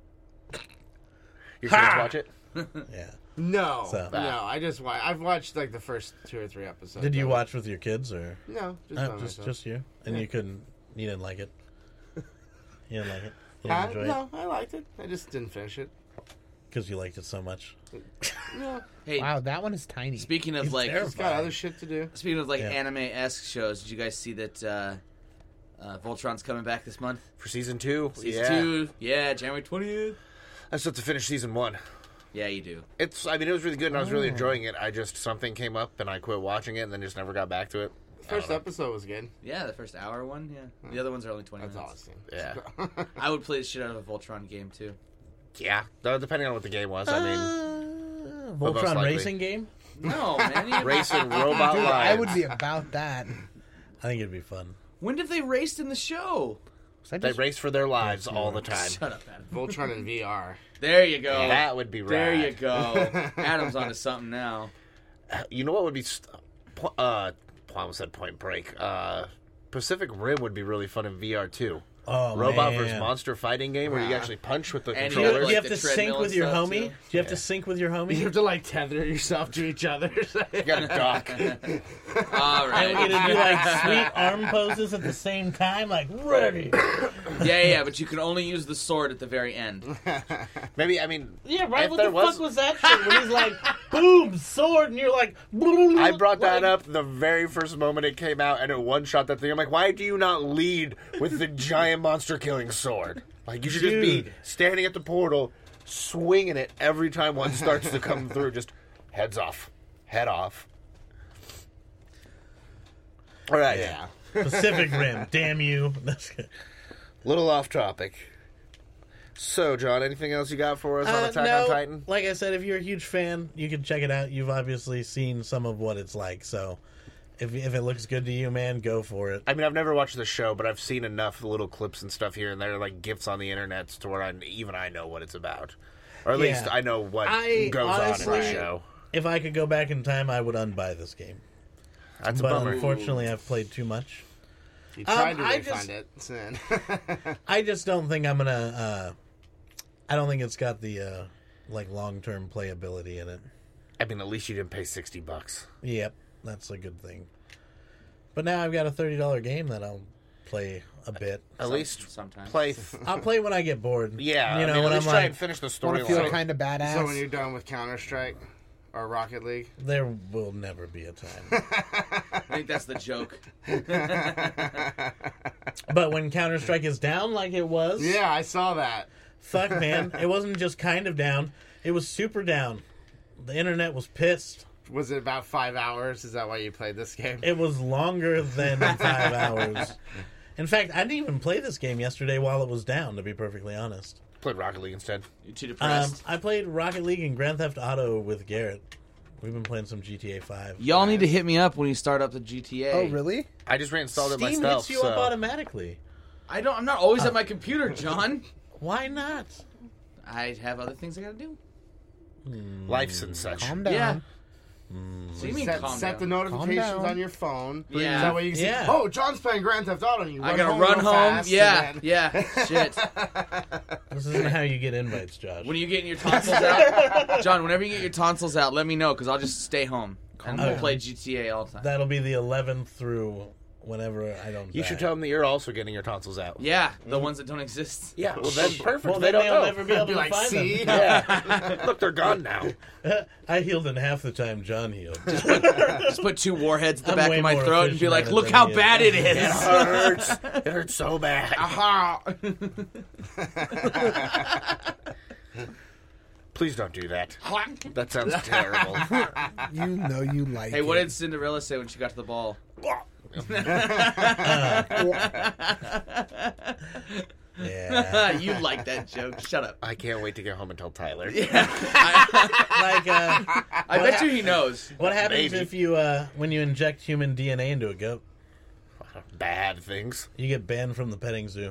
Your kids watch it? Yeah. No, So- no. I've watched like the first 2 or 3 episodes. Did you of it. watch with your kids or No, just by myself. just you? And Yeah. you didn't like it. You didn't like it. You Huh? didn't enjoy it No, I liked it. I just didn't finish it. because you liked it so much. No, Hey, Wow, that one is tiny. speaking of It's like terrible. it's got other shit to do. speaking of like Yeah. anime-esque shows, did you guys see that Voltron's coming back this month? For season 2? Season yeah. 2, yeah, January 20th. I still have to finish season 1. Yeah, you do. It was really good and I was really enjoying it. Something came up and I quit watching it and then just never got back to it. First episode was good. Yeah, the first hour one. Yeah, the other ones are only 20 That's minutes. awesome. Yeah. I would play the shit out of a Voltron game too. Yeah. Depending on what the game was. I mean, most Voltron likely. racing game. No, man. you- racing robot Dude, lions. I would be about that. I think it'd be fun. When did they race in the show? They race for their lives all the time. Shut up, Adam. Voltron in VR. There you go. That would be rad. There you go. Adam's onto something now. You know what would be... I almost said Point Break. Pacific Rim would be really fun in VR, too. Oh, robot man. versus monster fighting game where you actually punch with the And Do controllers. you have the to sync treadmill with and your stuff, homie? too. Do you have to sync with your homie? You have to like tether yourself to each other. You got a dock. All And right. we get to do like sweet arm poses at the same time, like ready. Yeah, but you can only use the sword at the very end. Maybe, I mean, Yeah, right. If What there the was- fuck was that shit? When he's like, boom, sword, and you're like, I brought that up the very first moment it came out, and it one-shot that thing. I'm like, why do you not lead with the giant monster-killing sword? Like, you should just be Dude. standing at the portal, swinging it every time one starts to come through. Just heads off. Head off. All right. Yeah. Pacific Rim. Damn you. That's good. Little off topic. So, John, anything else you got for us on Attack no, on Titan? Like I said, if you're a huge fan, you can check it out. You've obviously seen some of what it's like, so if it looks good to you, man, go for it. I mean, I've never watched the show, but I've seen enough little clips and stuff here and there, like GIFs on the internet, to where I know what it's about. Or at least Yeah. I know what I goes on in honestly- the show. If I could go back in time, I would unbuy this game. That's a But bummer. unfortunately, I've played too much. You tried to I refund just- it. Sin. I just don't think I'm gonna. I don't think it's got the like long-term playability in it. I mean, at least you didn't pay $60. Yep, that's a good thing. But now I've got a $30 game that I'll play a bit. At least sometimes. play. I'll play when I get bored. Yeah, you know, I mean, when at I'm least try like, and finish the Want to feel storyline. kind of badass. So when you're done with Counter-Strike or Rocket League, there will never be a time. I think that's the joke. But when Counter Strike is down like it was, yeah, I saw that. fuck man, it wasn't just kind of down; it was super down. The internet was pissed. Was it about 5 hours? Is that why you played this game? It was longer than 5 hours. In fact, I didn't even play this game yesterday while it was down, to be perfectly honest. Played Rocket League instead. You're too depressed. I played Rocket League and Grand Theft Auto with Garrett. We've been playing some GTA 5. Y'all need to hit me up when you start up the GTA. Oh, really? I just reinstalled it Steam myself. hits you up so- automatically. I'm not always at my computer, John. Why not? I have other things I gotta do. Life's and such. Calm down. Yeah. So you mean Set, calm set the down? notifications Calm down. on your phone. Yeah. That way you can Yeah. see, oh, John's playing Grand Theft Auto. And you I gotta home run real home. fast, Yeah, and then- yeah. Shit. This isn't how you get invites, Josh. When you getting your tonsils out, John? Whenever you get your tonsils out, let me know because I'll just stay home and we'll down. play GTA all the time. That'll be the 11th through whenever I don't You die. should tell them that you're also getting your tonsils out. Yeah, the ones that don't exist. Yeah, well then perfect. Well, they then don't they'll know. never be able Be to like, find see? them. Yeah. Look, they're gone now. I healed in half the time John healed. Just put two warheads at the I'm back way of my more throat and be efficient like, at it "Look than how he is." bad it It is." hurts. It hurts so bad. Aha. Please don't do that. That sounds terrible. You know you like Hey, it. what did Cinderella say when she got to the ball? Yeah. You like that joke? Shut up. I can't wait to get home and tell Tyler. Like, I bet you he knows. what happens Maybe. if you, when you inject human DNA into a goat? Bad things. You get banned from the petting zoo.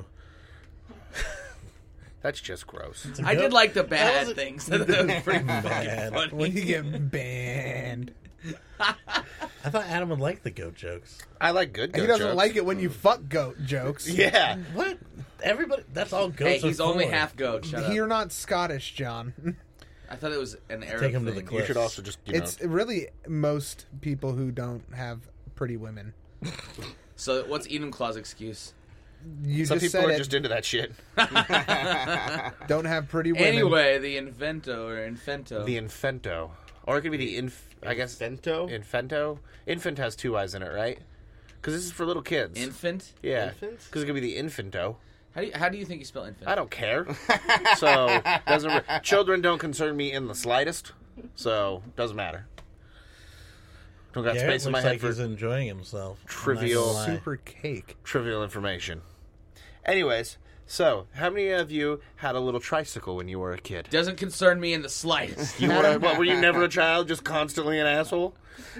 That's just gross. It's a I goat. did like the That bad was a- things. That was pretty Bad. fucking funny. When you get banned. I thought Adam would like the goat jokes. I like good goat He doesn't jokes. like it when you fuck goat jokes. Yeah. What? Everybody? That's all Hey, goats are he's only for. half goat. Shut up. You're not Scottish, John. I thought it was an Arab Take him to thing. the You cliff. should also just, It's really most people who don't have pretty women. So what's Eden Claw's excuse? You some just people said are it. just into that shit. Don't have pretty women. Anyway, the Invento or Infento. The Infento. Or it could be the I guess Infento? Infento? Infant has two eyes in it, right? Because this is for little kids. Infant? Yeah. Infant? Because it could be the Infanto. How do you think you spell infant? I don't care. So children don't concern me in the slightest. So doesn't matter. Don't got Garrett space in my looks head like for he's enjoying himself. I'm not trivial- gonna lie. Super cake. trivial information. Anyways, so how many of you had a little tricycle when you were a kid? Doesn't concern me in the slightest. You were, what, were you never a child, just constantly an asshole?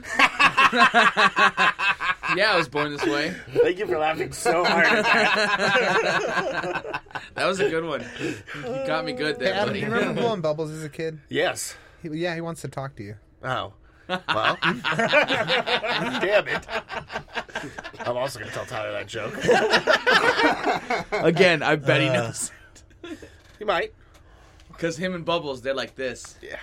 Yeah, I was born this way. Thank you for laughing so hard at that. That was a good one. You got me good Hey, there, Adam, buddy. do you remember blowing bubbles as a kid? Yes. Yeah, he wants to talk to you. Oh. Well. Damn it. I'm also going to tell Tyler that joke. Again, I bet he knows. He might. Because him and Bubbles, they're like this. Yeah.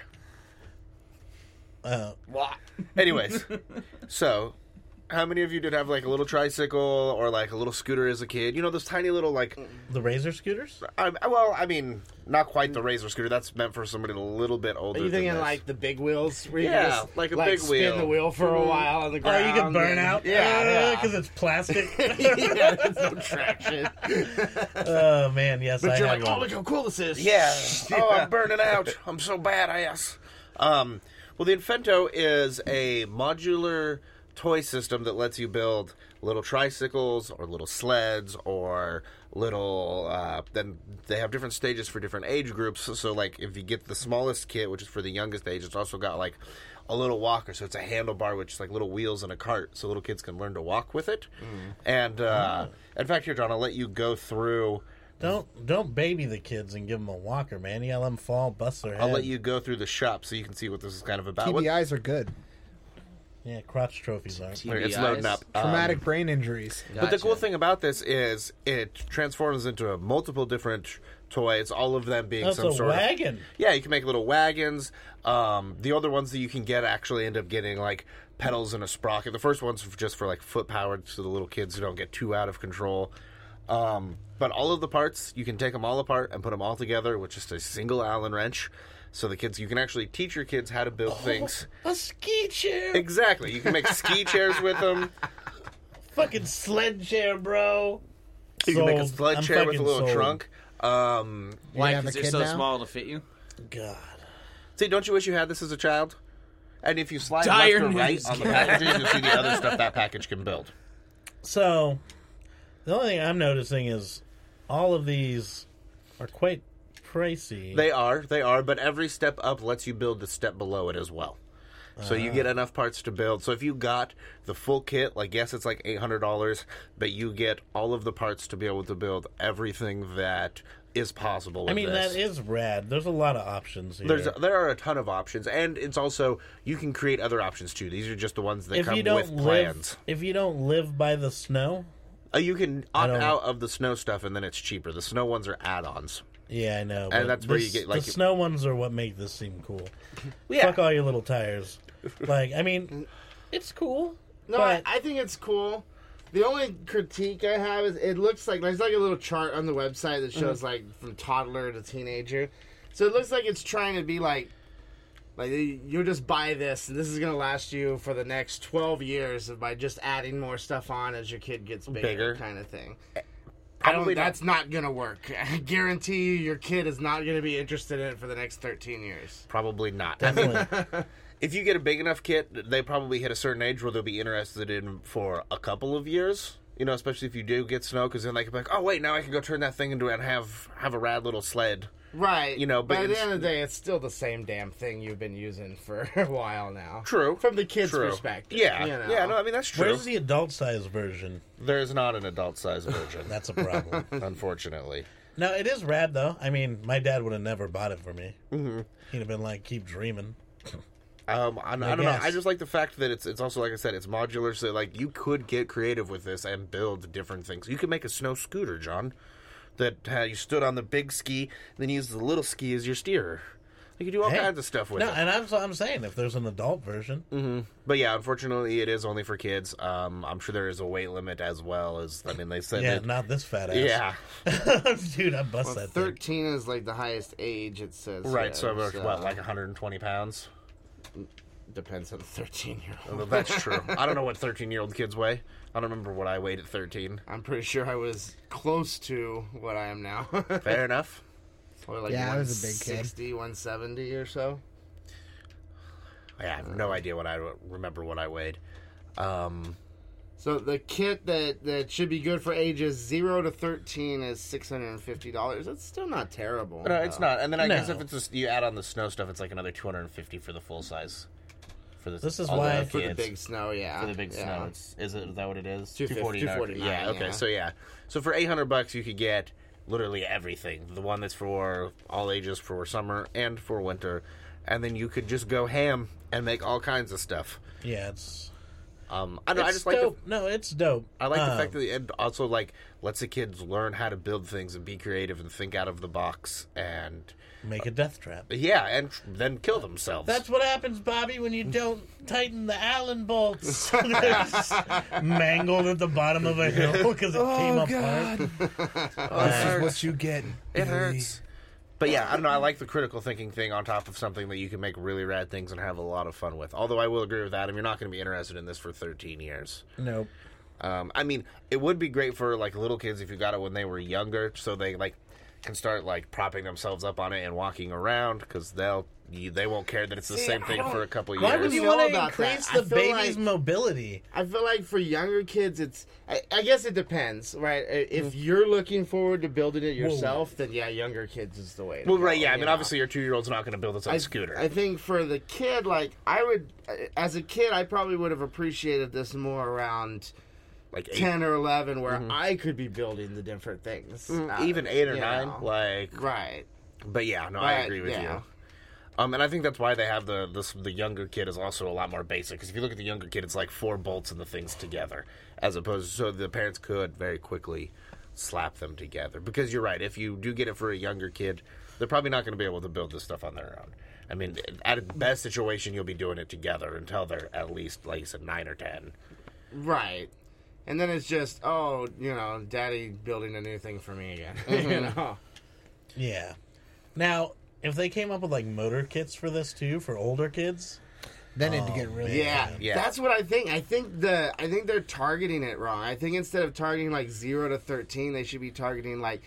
What? Anyways, so how many of you did have like a little tricycle or like a little scooter as a kid? You know, those tiny little like. The Razor scooters? I mean, not quite the Razor scooter. That's meant for somebody a little bit older. Are you thinking than this. like the big wheels? Where you Yeah, can just, like a big spin wheel. the wheel for a while on the Oh, ground. you can burn and- out? Yeah, Because it's plastic? yeah, there's no traction. Oh, man, yes, But I you're had like, oh, one. look how cool this is. Yeah. Oh, I'm burning out. I'm so badass. Well, the Infento is a modular toy system that lets you build little tricycles or little sleds or little. Then they have different stages for different age groups. So, like, if you get the smallest kit, which is for the youngest age, it's also got like a little walker. So it's a handlebar, which is like little wheels in a cart, so little kids can learn to walk with it. And in fact, here, John, I'll let you go through. Don't baby the kids and give them a walker, man. You gotta let them fall, bust their head. I'll let you go through the shop so you can see what this is kind of about. What- TBIs are good. Yeah, crotch trophies are. It's loading up. Traumatic brain injuries. But the cool thing about this is it transforms into multiple different toys, all of them being That's some a sort wagon. of... Yeah, you can make little wagons. The other ones that you can get actually end up getting, like, pedals and a sprocket. The first one's just for, like, foot-powered, so the little kids who don't get too out of control. But all of the parts, you can take them all apart and put them all together with just a single Allen wrench. So the kids, you can actually teach your kids how to build things. A ski chair. Exactly. You can make ski chairs with them. Fucking sled chair, bro. You can make a Sold. sled I'm chair with a fucking little sold. trunk. Why? have Because a they're kid so now? small to fit you? God. See, don't you wish you had this as a child? And if you slide Dire left or right news. on the packages, you'll see the other stuff that package can build. So, the only thing I'm noticing is all of these are quite pricey. They are, but every step up lets you build the step below it as well. So you get enough parts to build. So if you got the full kit, like, yes, it's like $800, but you get all of the parts to be able to build everything that is possible with I mean, this. that is rad. There's a lot of options here. There are a ton of options, and it's also, you can create other options too. These are just the ones that if come you don't with live, plans. if you don't live by the snow, You can opt don't- out of the snow stuff, and then it's cheaper. The snow ones are add-ons. yeah, I know. And but that's where you get, like- the snow ones are what make this seem cool. Yeah. Fuck all your little tires. Like, I mean, it's cool. No, but I think it's cool. The only critique I have is it looks like there's like a little chart on the website that shows like from toddler to teenager. So it looks like it's trying to be like you'll just buy this and this is going to last you for the next 12 years by just adding more stuff on as your kid gets bigger. Kind of thing. Probably not. That's not going to work. I guarantee you your kid is not going to be interested in it for the next 13 years. Probably not. I mean, definitely. if you get a big enough kit, they probably hit a certain age where they'll be interested in for a couple of years. You know, especially if you do get snow, because then they can be like, oh, wait, now I can go turn that thing into and have a rad little sled. Right. You know, but but at the it's- end of the day, it's still the same damn thing you've been using for a while now. True. From the kid's True. perspective. Yeah. you know. Yeah, no, I mean, that's true. Where's the adult size version? There's not an adult-sized version, That's a problem. unfortunately. No, it is rad though. I mean, my dad would have never bought it for me. Mm-hmm. He'd have been like, "Keep dreaming." I don't know. guess. I just like the fact that it's also, like I said, it's modular, so like you could get creative with this and build different things. You could make a snow scooter, John, that you stood on the big ski, and then use the little ski as your steerer. You could do all Hey. kinds of stuff with No, it. and I'm saying if there's an adult version, But yeah, unfortunately, it is only for kids. I'm sure there is a weight limit as well as. I mean, they said yeah, that. not this fat ass. Yeah, Dude, I bust Well, that thing. 13 is like the highest age, it says. right. here, So about, what, like 120 pounds? Depends on the 13-year-old. Well, that's true. I don't know what 13-year-old kids weigh. I don't remember what I weighed at 13. I'm pretty sure I was close to what I am now. Fair enough. Or like Yeah, I was a big kid. 160, 170 or so. Yeah, I have no idea what I remember what I weighed. So the kit that should be good for ages 0 to 13 is $650. That's still not terrible. No, it's not. And then I guess No. if it's just, you add on the snow stuff, it's like another $250 for the full size. For This is all why- the For the kids. big snow, yeah. For the big yeah. snow, is that what it is? 249, Yeah. Okay. yeah. So yeah. So for $800, you could get literally everything. The one that's for all ages for summer and for winter, and then you could just go ham and make all kinds of stuff. Yeah, it's I don't know, I It's just like dope. No, it's dope. I like the fact that it also like lets the kids learn how to build things and be creative and think out of the box and make a death trap. yeah, and then kill themselves. That's what happens, Bobby, when you don't tighten the Allen bolts. Mangled at the bottom of a hill because it came apart. This is what you get. It Billy. hurts. But yeah, I don't know. I like the critical thinking thing on top of something that you can make really rad things and have a lot of fun with. Although I will agree with Adam, you're not going to be interested in this for 13 years. Nope. I mean, it would be great for like little kids if you got it when they were younger, so they like can start like propping themselves up on it and walking around because they won't care that it's the same thing for a couple years. Why would you know want to about increase that. I the feel baby's like- mobility? I feel like for younger kids, I guess it depends, right? If you're looking forward to building it yourself, then yeah, younger kids is the way to Well, go, right, yeah. I you mean, know? obviously, your 2-year-old's not going to build its own scooter. I think for the kid, like, as a kid, I probably would have appreciated this more around like 8, 10 or 11, where I could be building the different things. even 8 or you 9. know. Like, Right. but yeah, no, I But, agree with yeah. you. And I think that's why they have the younger kid is also a lot more basic. Because if you look at the younger kid, it's like 4 bolts and the things together, as opposed so the parents could very quickly slap them together. Because you're right, if you do get it for a younger kid, they're probably not going to be able to build this stuff on their own. I mean, at a best situation, you'll be doing it together until they're at least, like you said, 9 or 10. Right. And then it's just, oh, daddy building a new thing for me again. You know? Yeah. Now, if they came up with like motor kits for this too, for older kids, Then it'd get really Yeah, fun. Yeah. that's what I think. I think they're targeting it wrong. I think instead of targeting like 0 to 13, they should be targeting like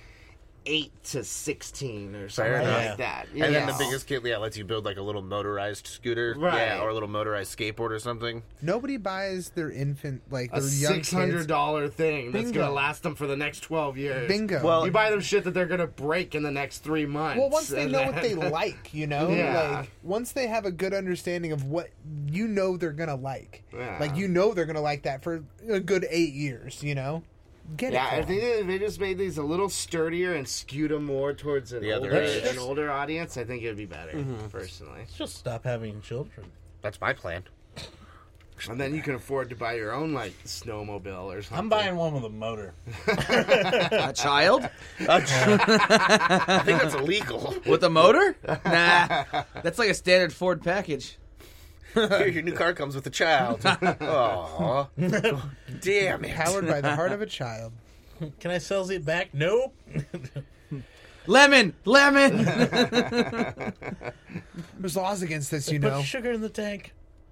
8 to 16 or something Fair enough. like that. And then the Yes. biggest kit, lets you build like a little motorized scooter, Right. yeah, or a little motorized skateboard or something. Nobody buys their infant, like a their young $600 kids. thing that's Bingo. gonna last them for the next 12 years. Bingo. Well, You buy them shit that they're gonna break in the next 3 months. Well, once they and know then- what they like, Yeah. like once they have a good understanding of what they're gonna like, Yeah. like they're gonna like that for a good 8 years, get Yeah, it. if for 'em. they just made these a little sturdier and skewed them more towards The other age. an older audience, I think it would be better, personally. just stop having children. That's my plan. And then you can afford to buy your own, like, snowmobile or something. I'm buying one with a motor. A child I think that's illegal. with a motor? Nah, that's like a standard Ford package. Here, your new car comes with a child. Aw. Damn it. Powered by the heart of a child. Can I sell it back? Nope. Lemon. There's laws against this, Put sugar in the tank.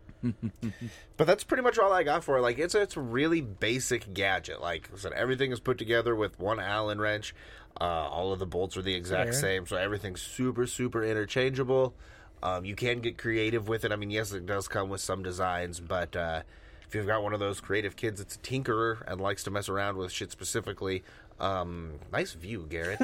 But that's pretty much all I got for it. Like, it's a really basic gadget. Like I said, everything is put together with one Allen wrench. All of the bolts are the exact Fair. same, so everything's super, super interchangeable. You can get creative with it. I mean, yes, it does come with some designs, but if you've got one of those creative kids that's a tinkerer and likes to mess around with shit specifically, nice view, Garrett.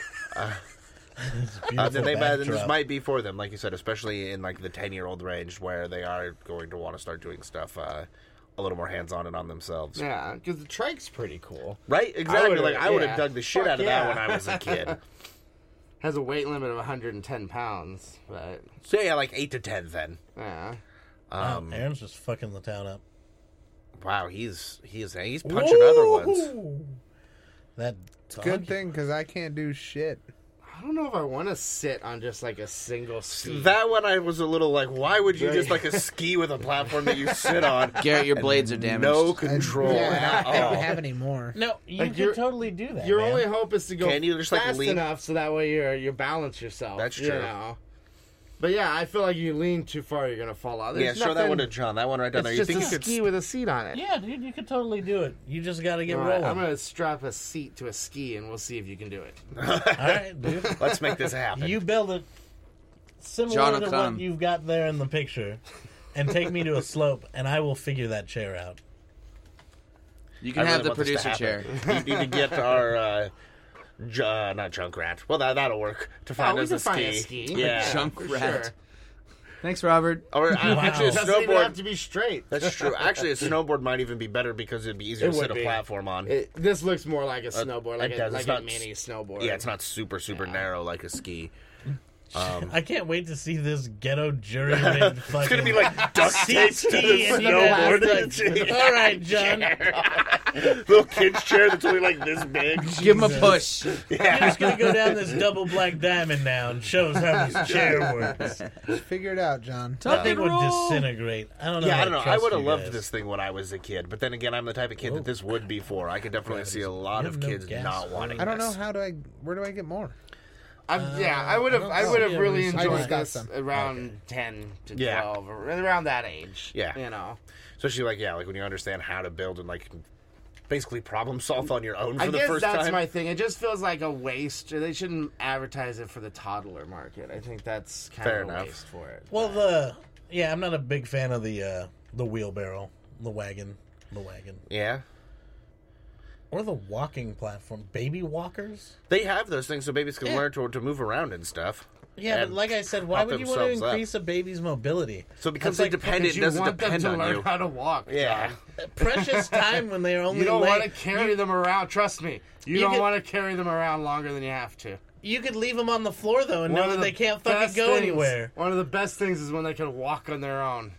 Beautiful Then this backdrop. might be for them, like you said, especially in like the 10-year-old range where they are going to want to start doing stuff a little more hands-on and on themselves. Yeah, because the trike's pretty cool. Right? Exactly. would've- I would have yeah. dug the shit Fuck out of yeah. that when I was a kid. Has a weight limit of 110 pounds, but, So yeah, like 8 to 10 then. yeah. Wow, Aaron's just fucking the town up. Wow, he's punching other ones. Woo! That Good thing, because I can't do shit. I don't know if I want to sit on just, like, a single seat. That one I was a little like, why would you just like a ski with a platform that you sit on? Garrett, your blades are damaged. No control at I don't all. have any more. No, you Like, could you're- totally do that. Your man. only hope is to go Can you just, like, fast lean? enough so that way you balance yourself. That's you true. know? But yeah, I feel like you lean too far, you're gonna fall out. Yeah, There's show that nothing- one to John. That one right down there. It's You just think a you could ski with a seat on it. Yeah, dude, you could totally do it. You just got to get All right, rolling. I'm gonna strap a seat to a ski, and we'll see if you can do it. All right, dude. Let's make this happen. You build it similar John to will what come. you've got there in the picture, and take me to a slope, and I will figure that chair out. You can I have really the want this to producer chair. happen. We need to get our not Junkrat. Well, that'll work to find we us can a find ski. a ski. Yeah. Junk For rat. sure. Thanks, Robert. Or actually, a It doesn't even have snowboard. to be straight. That's true. Actually, a snowboard might even be better because it'd be easier It to set would a be. platform on. This looks more like a snowboard, like it does. a It's like not a mini snowboard. Yeah, it's not super narrow like a ski. I can't wait to see this ghetto jury rigged fucking. It's gonna be like duct tape to the CT and you guys snowboard. like, all right, John. Little kid's chair that's only like this big. Give him a push. You're just gonna go down this double black diamond now and show us how this chair works. Just figure it out, John. That thing would roll. disintegrate. I don't know. Yeah, how I to don't know. I trust would have you loved guys. this thing when I was a kid, but then again, I'm the type of kid that this would be for. I could definitely see a lot You of have no kids gas. not wanting. I don't know this. where do I get more? I would have. I I don't would have see a really reason I enjoyed just got this some. around 10 to Yeah. 12, or around that age. Yeah. you know. Especially like when you understand how to build and like basically problem solve on your own for I the guess first that's time. my thing. It just feels like a waste. They shouldn't advertise it for the toddler market. I think that's kind Fair of a enough. waste for it. Well, I'm not a big fan of the wheelbarrow, the wagon, Yeah. or the walking platform. Baby walkers. They have those things so babies can Yeah. learn to move around and stuff. Yeah, And but like I said, why pop would you want to themselves up. increase a baby's mobility? So it becomes That's like independent. Because It you doesn't want them depend to on learn you. how to walk. Yeah. John. Precious time when they are only You don't laying- want to carry them around. Trust me. You, You don't could- want to carry them around longer than you have to. You could leave them on the floor though, and One know of that the they can't fucking best go things- anywhere. One of the best things is when they can walk on their own.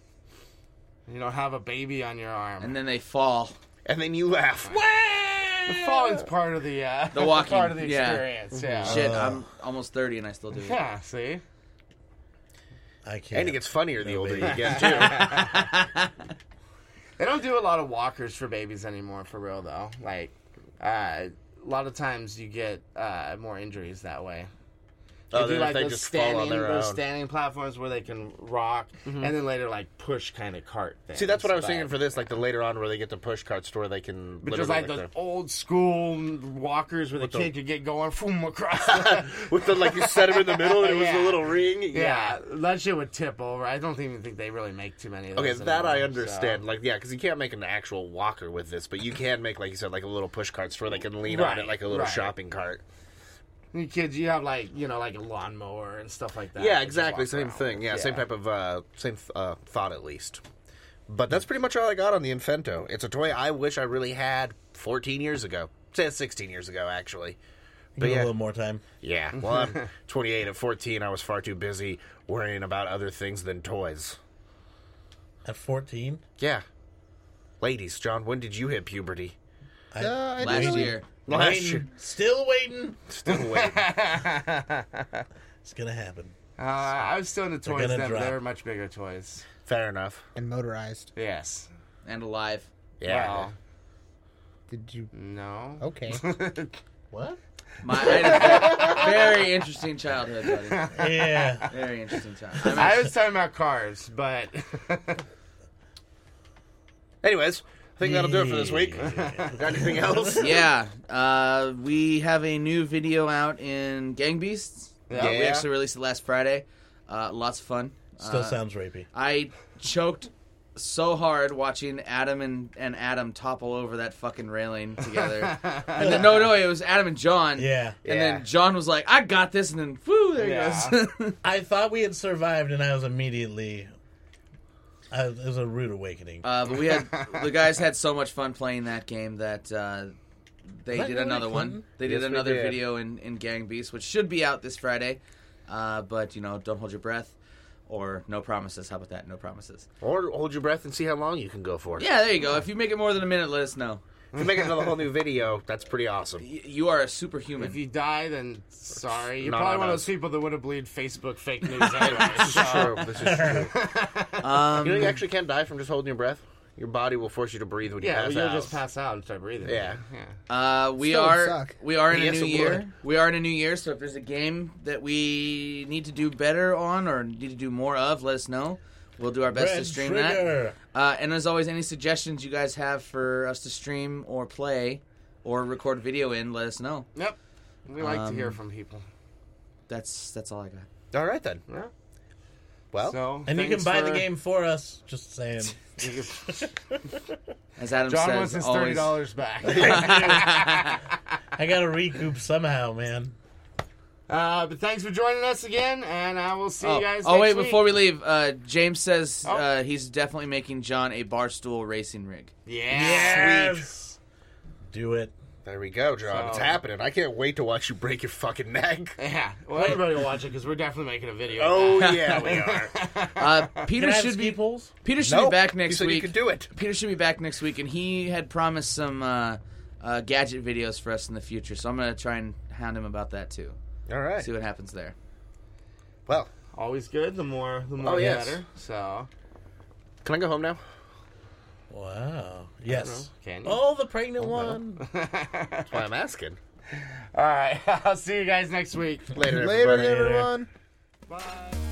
You don't have a baby on your arm. And then they fall. And then you laugh. The falling's part of the walking, part of the yeah. experience. Yeah. Shit, I'm almost 30 and I still do it. Yeah. See. I can't. And it gets funnier the No older you baby. get too. They don't do a lot of walkers for babies anymore, for real though. Like, a lot of times you get more injuries that way. They Oh, do then like if they those just fall on their those own. standing platforms where they can rock, and then later like push kind of cart. Things. See, that's what I was But- thinking for this, like the later on where they get the push cart store, they can. But just literally, like those the- old school walkers where the With the- kid could get going boom, across. The, with the like you set him in the middle and it was Yeah. a little ring. yeah, that shit would tip over. I don't even think they really make too many of Okay, those. that I anymore, understand. so. Like, yeah, because you can't make an actual walker with this, but you can make, like you said, like a little push cart store they can lean on Right, it like a little right. shopping cart. You kids, you have like like a lawnmower and stuff like that. Yeah, that you exactly, walk same around thing. with. Yeah, same type of thought at least. But that's pretty much all I got on the Infento. It's a toy I wish I really had 14 years ago. Say 16 years ago, actually. But Give it a yeah, little more time. yeah. Well, I'm 28. At 14, I was far too busy worrying about other things than toys. At 14, Yeah. Ladies, John, when did you hit puberty? I Last didn't- year. Last year. waiting, still waiting. Still waiting. It's gonna happen. I was still into toys gonna then, but they drop. were much bigger toys. Fair enough. And motorized. Yes. And alive. Yeah. Well, Did you? no. Okay. What? I had a very interesting childhood, buddy. Yeah. Very interesting childhood. I was talking about cars, but Anyways, I think that'll do it for this week. Got anything else? Yeah, we have a new video out in Gang Beasts. Yeah. We actually released it last Friday. Lots of fun. Still sounds rapey. I choked so hard watching Adam and Adam topple over that fucking railing together. And then, no, it was Adam and John. Yeah. And Yeah. then John was like, I got this. And then, whoo, there Yeah. he goes. I thought we had survived, and I was immediately. It was a rude awakening. But the guys had so much fun playing that game that they that did really another fun? one. They did Yes, we another did. video in Gang Beasts, which should be out this Friday. But, don't hold your breath. Or no promises. How about that? No promises. Or hold your breath and see how long you can go for. Yeah, there you go. If you make it more than a minute, let us know. If you make another whole new video, that's pretty awesome. You are a superhuman. if you die, then sorry. You're Not probably on one of us. those people that would have believed Facebook fake news anyway. This is true. This is true. Um, You actually can't die from just holding your breath. Your body will force you to breathe when you Yeah, pass well, you'll out. just pass out and start breathing. Yeah. We Still would are suck. we are in a Yes, new it year. would. We are in a new year. So if there's a game that we need to do better on or need to do more of, let us know. We'll do our best to Red stream trigger. that. And as always, any suggestions you guys have for us to stream or play or record video in, let us know. Yep. We like to hear from people. That's all I got. All right, then. Yeah. Well, So, And you can thanks buy the for- game for us. Just saying. As Adam John says, wants his always. $30 back. I gotta recoup somehow, man. But thanks for joining us again, and I will see you guys. Oh, wait! next week. Before we leave, James says Oh. he's definitely making John a Barstool racing rig. Yeah. Yes. Do it. There we go, John. It's So- happening. I can't wait to watch you break your fucking neck. Yeah, well, everybody will watch it because we're definitely making a video. Oh, of that. yeah, we are. Peter Can I have should ski be poles? Peter should Nope. be back He next said week. you could do it. Peter should be back next week, and he had promised some gadget videos for us in the future. So I'm going to try and hound him about that too. All right. See what happens there. Well, Always good. The more Oh, the yes. better. So, can I go home now? Wow. Yes. can you? Oh, the pregnant one. That's why I'm asking. All right. I'll see you guys next week. Later, Later, everybody. everyone. Bye.